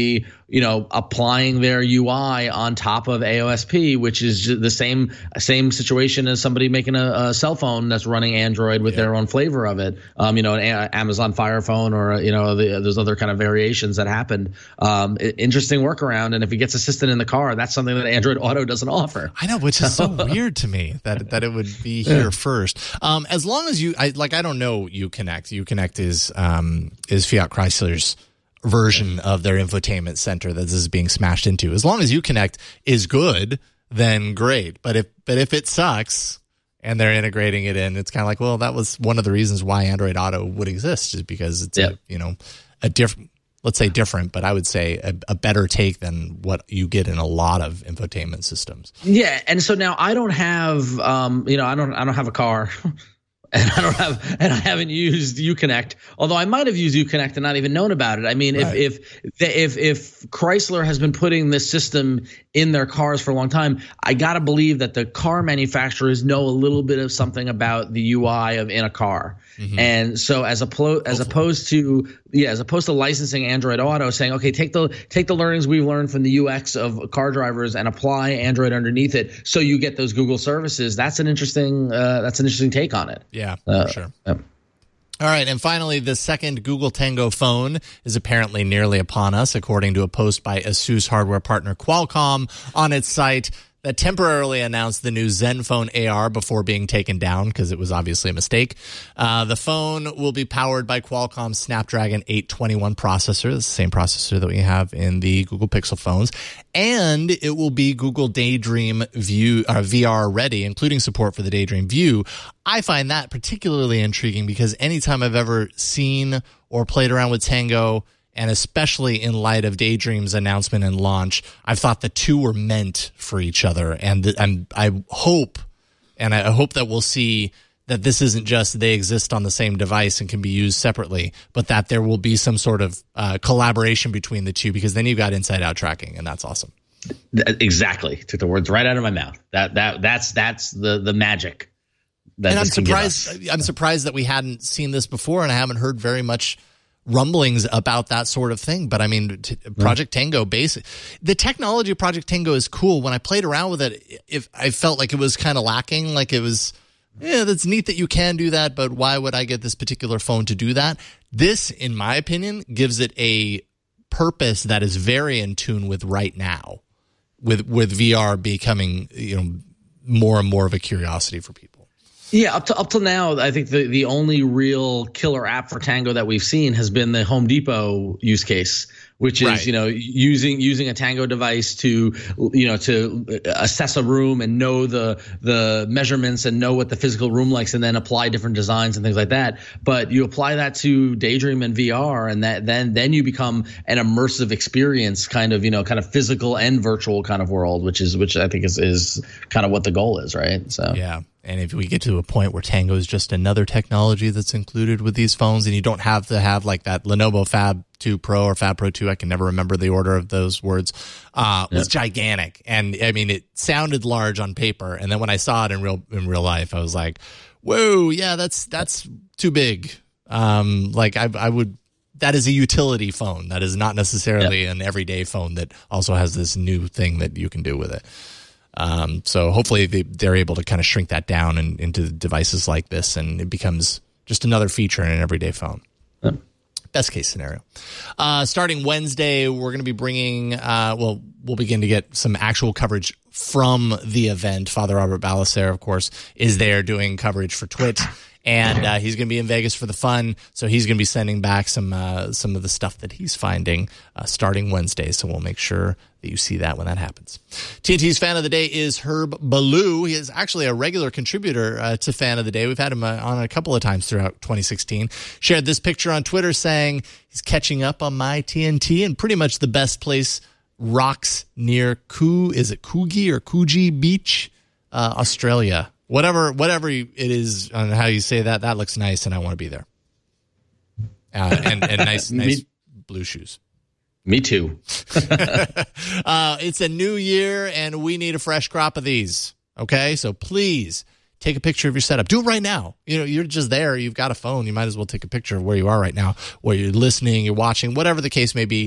you know, applying their U I on top of A O S P, which is the same same situation as somebody making a, a cell phone that's running Android with yeah. their own flavor of it. Um, you know, an a- Amazon Fire Phone, or you know, the, there's other kind of variations that happened. Um, interesting workaround, and if it gets Assistant in the car, that's something that Android Auto doesn't offer. I know, which is so weird to me that that it would be here yeah. first. Um, as long as you, I like, I don't know Uconnect. Uconnect is um, is Fiat Chrysler's version of their infotainment center that this is being smashed into. As long as Uconnect is good, then great. But if but if it sucks and they're integrating it in, it's kind of like, well, that was one of the reasons why Android Auto would exist, is because it's yeah. a, you know, a different, let's say different, but I would say a, a better take than what you get in a lot of infotainment systems. Yeah, and so now I don't have, um, you know, I don't I don't have a car. And I don't have, and I haven't used Uconnect, although I might have used Uconnect and not even known about it. I mean, right. if if if if Chrysler has been putting this system in their cars for a long time, I gotta believe that the car manufacturers know a little bit of something about the U I of in a car. Mm-hmm. And so, as a as opposed to yeah, as opposed to licensing Android Auto, saying, okay, take the take the learnings we've learned from the U X of car drivers and apply Android underneath it, so you get those Google services. That's an interesting uh, that's an interesting take on it. Yeah, uh, for sure. Yeah. All right, and finally, the second Google Tango phone is apparently nearly upon us, according to a post by ASUS hardware partner Qualcomm on its site that temporarily announced the new Zenfone A R before being taken down because it was obviously a mistake. Uh, the phone will be powered by Qualcomm's Snapdragon eight twenty-one processor, the same processor that we have in the Google Pixel phones, and it will be Google Daydream View uh, V R ready, including support for the Daydream View. I find that particularly intriguing because anytime I've ever seen or played around with Tango, and especially in light of Daydream's announcement and launch, I've thought the two were meant for each other. And, th- and I hope, and I hope that we'll see that this isn't just they exist on the same device and can be used separately, but that there will be some sort of uh, collaboration between the two, because then you've got inside-out tracking, and that's awesome. Exactly. Took the words right out of my mouth. That that that's that's the the magic. That and I'm surprised. I'm surprised that we hadn't seen this before, and I haven't heard very much rumblings about that sort of thing. But I mean, t- Project Tango, basic, the technology of Project Tango is cool. When I played around with it, if I felt like it was kind of lacking, like it was, yeah, that's neat that you can do that, but why would I get this particular phone to do that? This, in my opinion, gives it a purpose that is very in tune with right now, with with V R becoming, you know, more and more of a curiosity for people. Yeah, up to up till now, I think the, the only real killer app for Tango that we've seen has been the Home Depot use case, which is, right. you know, using using a Tango device to, you know, to assess a room and know the the measurements and know what the physical room likes, and then apply different designs and things like that. But you apply that to Daydream and V R, and that then then you become an immersive experience, kind of, you know, kind of physical and virtual kind of world, which is which I think is is kind of what the goal is, right? So yeah. And if we get to a point where Tango is just another technology that's included with these phones, and you don't have to have like that Lenovo Fab two Pro or Fab Pro two, I can never remember the order of those words, uh, was yeah. gigantic. And I mean, it sounded large on paper. And then when I saw it in real, in real life, I was like, whoa, yeah, that's, that's too big. Um, like I, I would, that is a utility phone. That is not necessarily yeah. an everyday phone that also has this new thing that you can do with it. Um, so hopefully they, they're able to kind of shrink that down and, into devices like this, and it becomes just another feature in an everyday phone. Yeah. Best case scenario. Uh, starting Wednesday, we're going to be bringing, uh, well, we'll begin to get some actual coverage from the event. Father Robert Ballester, of course, is there doing coverage for Twit. And uh, he's going to be in Vegas for the fun, so he's going to be sending back some uh, some of the stuff that he's finding uh, starting Wednesday. So we'll make sure that you see that when that happens. T N T's Fan of the Day is Herb Ballou. He is actually a regular contributor uh, to Fan of the Day. We've had him uh, on a couple of times throughout twenty sixteen. Shared this picture on Twitter saying he's catching up on my T N T, and pretty much the best place, rocks near Koo, is it Coogee or Coogee Beach, uh, Australia. Whatever, whatever it is on how you say that, that looks nice, and I want to be there. Uh, and and nice, nice blue shoes. Me too. uh, it's a new year, and we need a fresh crop of these. Okay, so please take a picture of your setup. Do it right now. You know, you're just there. You've got a phone. You might as well take a picture of where you are right now, where you're listening, you're watching, whatever the case may be.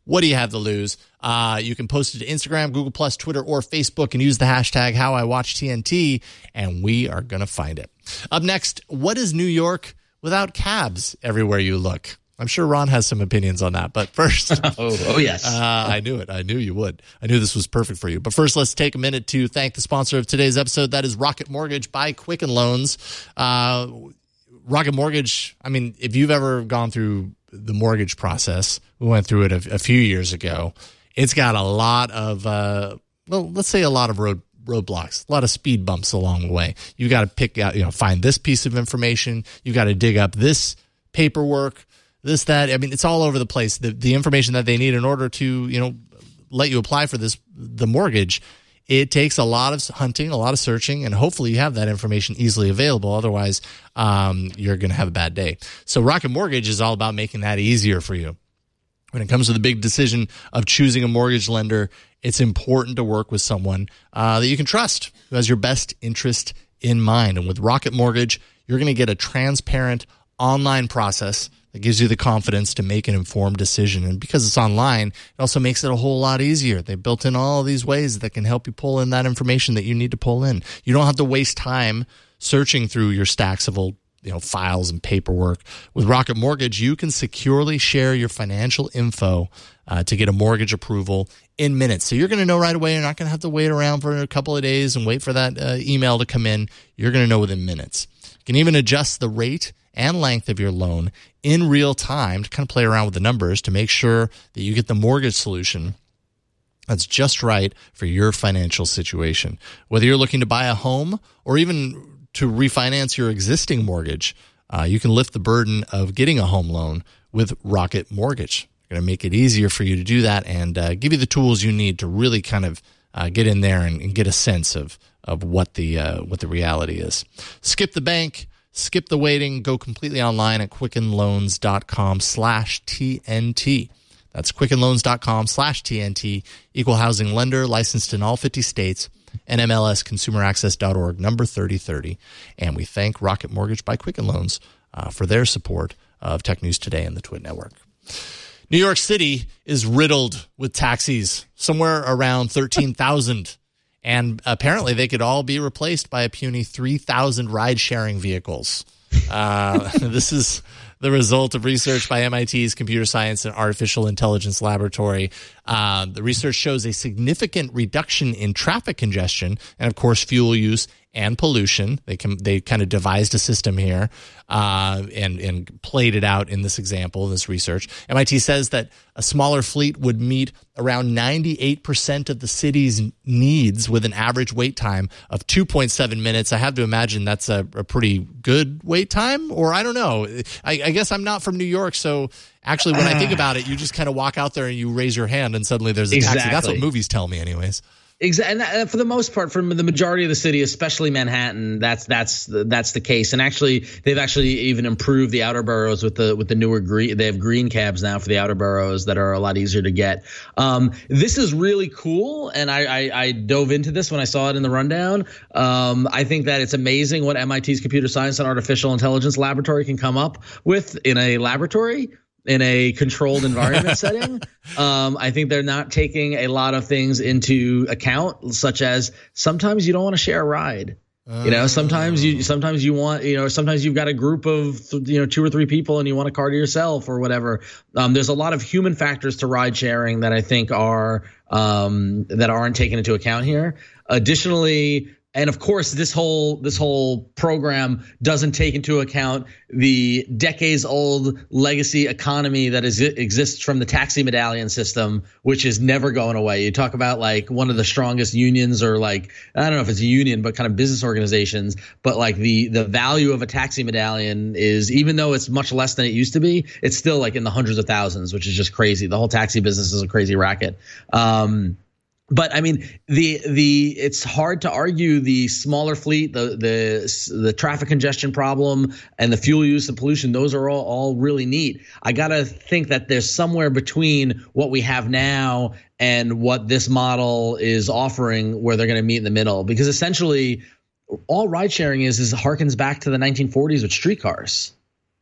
What do you have to lose? Uh, you can post it to Instagram, Google Plus, Twitter, or Facebook and use the hashtag How I Watch T N T, and we are going to find it. Up next, what is New York without cabs everywhere you look? I'm sure Ron has some opinions on that, but first. oh, oh, yes. Uh, I knew it. I knew you would. I knew this was perfect for you. But first, let's take a minute to thank the sponsor of today's episode. That is Rocket Mortgage by Quicken Loans. Uh, Rocket Mortgage, I mean, if you've ever gone through the mortgage process, we went through it a, a few years ago. It's got a lot of, uh, well, let's say a lot of road roadblocks, a lot of speed bumps along the way. You got to pick out, you know, find this piece of information. You got to dig up this paperwork, this, that. I mean, it's all over the place. The the information that they need in order to, you know, let you apply for this, the mortgage. It takes a lot of hunting, a lot of searching, and hopefully you have that information easily available. Otherwise, um, you're going to have a bad day. So Rocket Mortgage is all about making that easier for you. When it comes to the big decision of choosing a mortgage lender, it's important to work with someone uh, that you can trust, who has your best interest in mind. And with Rocket Mortgage, you're going to get a transparent online process that gives you the confidence to make an informed decision. And because it's online, it also makes it a whole lot easier. They built in all these ways that can help you pull in that information that you need to pull in. You don't have to waste time searching through your stacks of old, you know, files and paperwork. With Rocket Mortgage, you can securely share your financial info uh, to get a mortgage approval in minutes. So you're going to know right away. You're not going to have to wait around for a couple of days and wait for that uh, email to come in. You're going to know within minutes. You can even adjust the rate and length of your loan in real time to kind of play around with the numbers to make sure that you get the mortgage solution that's just right for your financial situation. Whether you're looking to buy a home or even to refinance your existing mortgage, uh, you can lift the burden of getting a home loan with Rocket Mortgage. They're going to make it easier for you to do that and uh, give you the tools you need to really kind of uh, get in there and, and get a sense of of what the uh, what the reality is. Skip the bank. Skip the waiting. Go completely online at quickenloans.com slash TNT. That's quickenloans.com slash TNT. Equal housing lender, licensed in all fifty states. N M L S consumer access dot org, number thirty thirty. And we thank Rocket Mortgage by Quicken Loans uh, for their support of Tech News Today and the Twit Network. New York City is riddled with taxis, somewhere around thirteen thousand. And apparently they could all be replaced by a puny three thousand ride-sharing vehicles. Uh, this is the result of research by M I T's Computer Science and Artificial Intelligence Laboratory. Uh, the research shows a significant reduction in traffic congestion and, of course, fuel use and pollution. They can, they kind of devised a system here uh, and, and played it out in this example, this research. M I T says that a smaller fleet would meet around ninety-eight percent of the city's needs with an average wait time of two point seven minutes. I have to imagine that's a, a pretty good wait time, or I don't know. I, I guess I'm not from New York, so actually when I think about it, you just kind of walk out there and you raise your hand and suddenly there's a exactly. taxi. That's what movies tell me anyways. Exactly, and for the most part, for the majority of the city, especially Manhattan, that's that's that's the case. And actually, they've actually even improved the outer boroughs with the with the newer green. They have green cabs now for the outer boroughs that are a lot easier to get. Um, this is really cool, and I, I, I dove into this when I saw it in the rundown. Um, I think that it's amazing what M I T's Computer Science and Artificial Intelligence Laboratory can come up with in a laboratory, in a controlled environment setting. Um, I think they're not taking a lot of things into account, such as sometimes you don't want to share a ride. Uh, you know, sometimes you sometimes you want, you know, sometimes you've got a group of, you know, two or three people and you want a car to yourself or whatever. Um, there's a lot of human factors to ride sharing that I think are um, that aren't taken into account here. Additionally, and of course, this whole this whole program doesn't take into account the decades-old legacy economy that is, exists from the taxi medallion system, which is never going away. You talk about like one of the strongest unions, or like, I don't know if it's a union, but kind of business organizations. But like the the value of a taxi medallion is, even though it's much less than it used to be, it's still like in the hundreds of thousands, which is just crazy. The whole taxi business is a crazy racket. Um, But I mean, the the it's hard to argue the smaller fleet, the the the traffic congestion problem, and the fuel use and pollution. Those are all, all really neat. I gotta think that there's somewhere between what we have now and what this model is offering, where they're going to meet in the middle. Because essentially, all ride sharing is is harkens back to the nineteen forties with streetcars.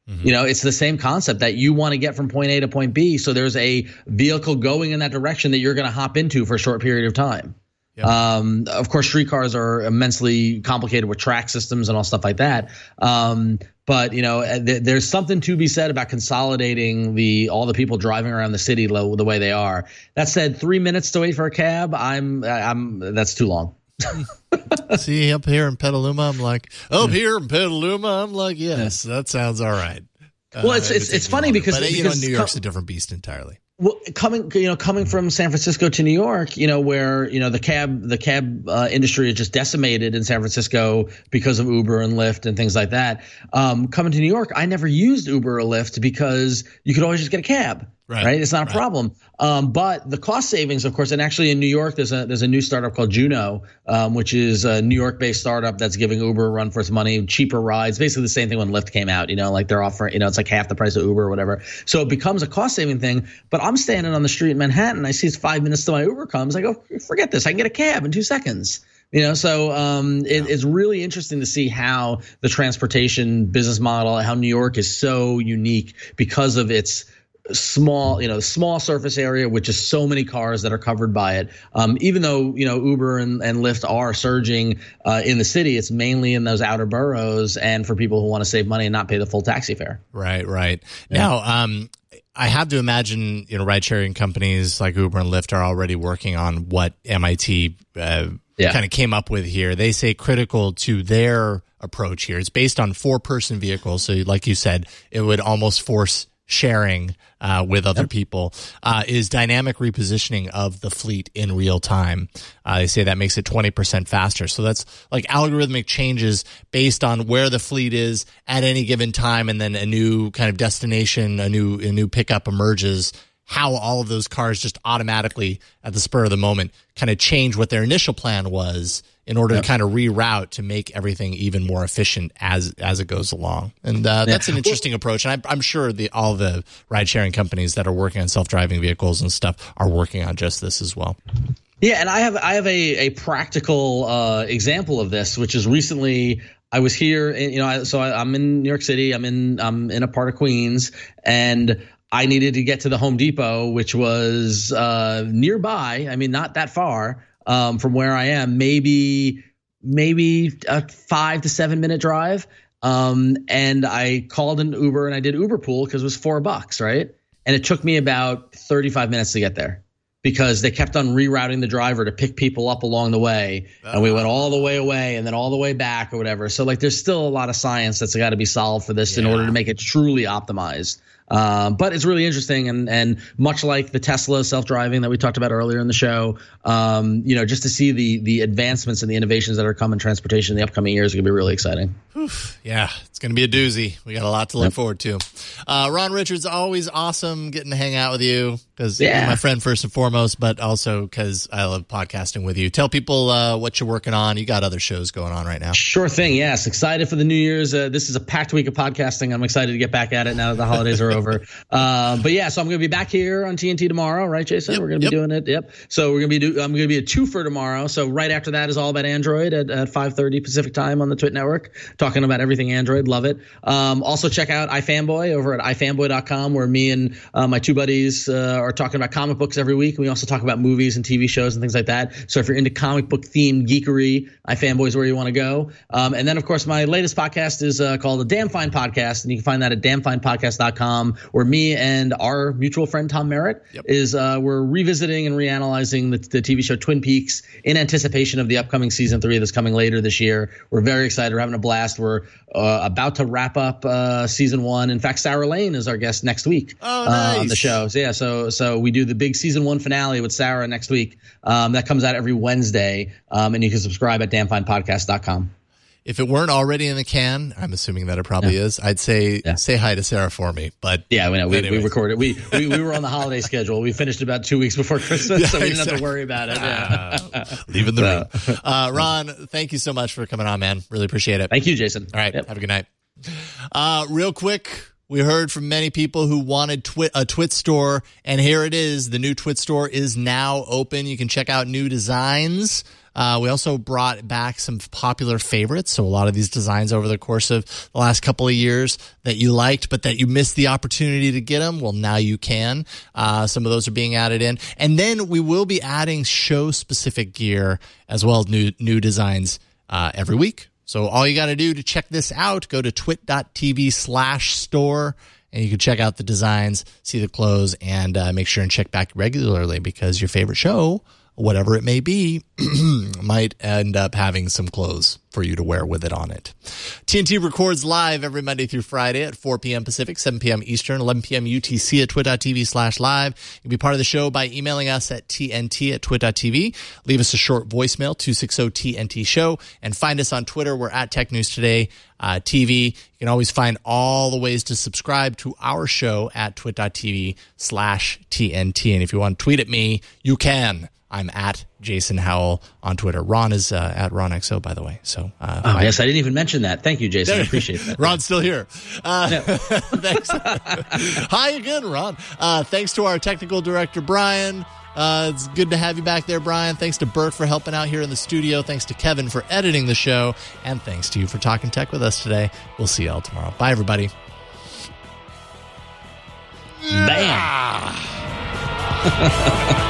Mm-hmm. You know, it's the same concept that you want to get from point A to point B. So there's a vehicle going in that direction that you're going to hop into for a short period of time. Yep. Um, of course, streetcars are immensely complicated with track systems and all stuff like that. Um, but you know, th- there's something to be said about consolidating the all the people driving around the city lo- the way they are. That said, three minutes to wait for a cab, I'm, I'm that's too long. See, up here in Petaluma, I'm like, up here in Petaluma, I'm like, yes, that sounds all right. Well, it's uh, it's it's funny because, but, because you know, New York's a different beast entirely. Well, coming you know coming from San Francisco to New York, you know, where you know the cab the cab uh, industry is just decimated in San Francisco because of Uber and Lyft and things like that. Um, coming to New York, I never used Uber or Lyft because you could always just get a cab. Right. right. It's not a right. problem. Um, but the cost savings, of course, and actually in New York, there's a there's a new startup called Juno, um, which is a New York-based startup that's giving Uber a run for its money, cheaper rides, basically the same thing when Lyft came out. You know, like they're offering, you know, it's like half the price of Uber or whatever. So it becomes a cost-saving thing. But I'm standing on the street in Manhattan. I see it's five minutes till my Uber comes. I go, forget this. I can get a cab in two seconds. You know, so um, it, it's really interesting to see how the transportation business model, how New York is so unique because of its small, you know, small surface area with just so many cars that are covered by it. Um, even though, you know, Uber and, and Lyft are surging uh, in the city, it's mainly in those outer boroughs and for people who want to save money and not pay the full taxi fare. Right, right. Yeah. Now, um, I have to imagine, you know, ride-sharing companies like Uber and Lyft are already working on what M I T uh, yeah. kind of came up with here. They say critical to their approach here. It's based on four-person vehicles. So like you said, it would almost force sharing uh, with other yep. people, uh, is dynamic repositioning of the fleet in real time. Uh, they say that makes it twenty percent faster. So that's like algorithmic changes based on where the fleet is at any given time, and then a new kind of destination, a new a new pickup emerges. How all of those cars just automatically at the spur of the moment kind of change what their initial plan was in order yep. to kind of reroute to make everything even more efficient as as it goes along. And uh, that's an interesting approach. And I'm, I'm sure the all the ride-sharing companies that are working on self-driving vehicles and stuff are working on just this as well. Yeah, and I have I have a, a practical uh, example of this, which is recently I was here, in, you know, I, so I, I'm in New York City. I'm in I'm in a part of Queens, and I needed to get to the Home Depot, which was uh, nearby. I mean, not that far um, from where I am. Maybe maybe a five to seven minute drive. Um, and I called an Uber and I did Uber Pool because it was four bucks, right? And it took me about thirty-five minutes to get there because they kept on rerouting the driver to pick people up along the way. Uh-huh. And we went all the way away and then all the way back or whatever. So like there's still a lot of science that's got to be solved for this yeah. in order to make it truly optimized. Um, but it's really interesting, and and much like the Tesla self-driving that we talked about earlier in the show, um, you know, just to see the the advancements and the innovations that are coming in transportation in the upcoming years are going to be really exciting. Oof, yeah, it's going to be a doozy. We got a lot to look yep. forward to. Uh, Ron Richards, always awesome getting to hang out with you because yeah. you're my friend first and foremost, but also because I love podcasting with you. Tell people uh, what you're working on. You got other shows going on right now. Sure thing. Yes, excited for the New Year's. Uh, this is a packed week of podcasting. I'm excited to get back at it now that the holidays are over. Over. Uh, but yeah, so I'm going to be back here on T N T tomorrow, right, Jason? Yep, we're going to be yep. doing it. Yep. So we're going to be do, I'm going to be a twofer tomorrow. So right after that is all about Android at, at five thirty Pacific time on the Twit Network, talking about everything Android. Love it. Um, also check out iFanboy over at i fanboy dot com, where me and uh, my two buddies uh, are talking about comic books every week. We also talk about movies and T V shows and things like that. So if you're into comic book themed geekery, iFanboy is where you want to go. Um, and then of course my latest podcast is uh, called the Damn Fine Podcast, and you can find that at damn fine podcast dot com. Where me and our mutual friend Tom Merritt yep. is uh, we're revisiting and reanalyzing the, the T V show Twin Peaks in anticipation of the upcoming season three that's coming later this year. We're very excited. We're having a blast. We're uh, about to wrap up uh, season one. In fact, Sarah Lane is our guest next week oh, nice. uh, on the show. So yeah, so so we do the big season one finale with Sarah next week. Um, that comes out every Wednesday, um, and you can subscribe at damn fine podcast dot com. If it weren't already in the can, I'm assuming that it probably yeah. is. I'd say yeah. say hi to Sarah for me. But yeah, we know we, we recorded. We, we we were on the holiday schedule. We finished about two weeks before Christmas, yeah, so we didn't exactly. have to worry about it. Yeah. Uh, leaving the room. Uh, Ron, thank you so much for coming on, man. Really appreciate it. Thank you, Jason. All right, yep. have a good night. Uh, real quick, we heard from many people who wanted Twit, a Twit store, and here it is. The new Twit store is now open. You can check out new designs Uh, we also brought back some popular favorites. So a lot of these designs over the course of the last couple of years that you liked, but that you missed the opportunity to get them. Well, now you can. Uh, some of those are being added in. And then we will be adding show-specific gear as well as new, new designs uh, every week. So all you got to do to check this out, go to twit.tv slash store, and you can check out the designs, see the clothes, and uh, make sure and check back regularly because your favorite show, whatever it may be, might end up having some clothes for you to wear with it on it. T N T records live every Monday through Friday at four p.m. Pacific, seven p.m. Eastern, eleven p.m. U T C at twit.tv slash live. You can be part of the show by emailing us at tnt at twit.tv. Leave us a short voicemail, two six zero T N T show, and find us on Twitter. We're at Tech News Today uh, T V. You can always find all the ways to subscribe to our show at twit.tv slash TNT. And if you want to tweet at me, you can. I'm at Jason Howell on Twitter. Ron is uh, at Ron X O, by the way. So, uh, oh, yes, I didn't even mention that. Thank you, Jason. I appreciate that. Ron's still here. Uh, no. Thanks. Hi again, Ron. Uh, thanks to our technical director, Brian. Uh, it's good to have you back there, Brian. Thanks to Bert for helping out here in the studio. Thanks to Kevin for editing the show. And thanks to you for talking tech with us today. We'll see you all tomorrow. Bye, everybody. Bam.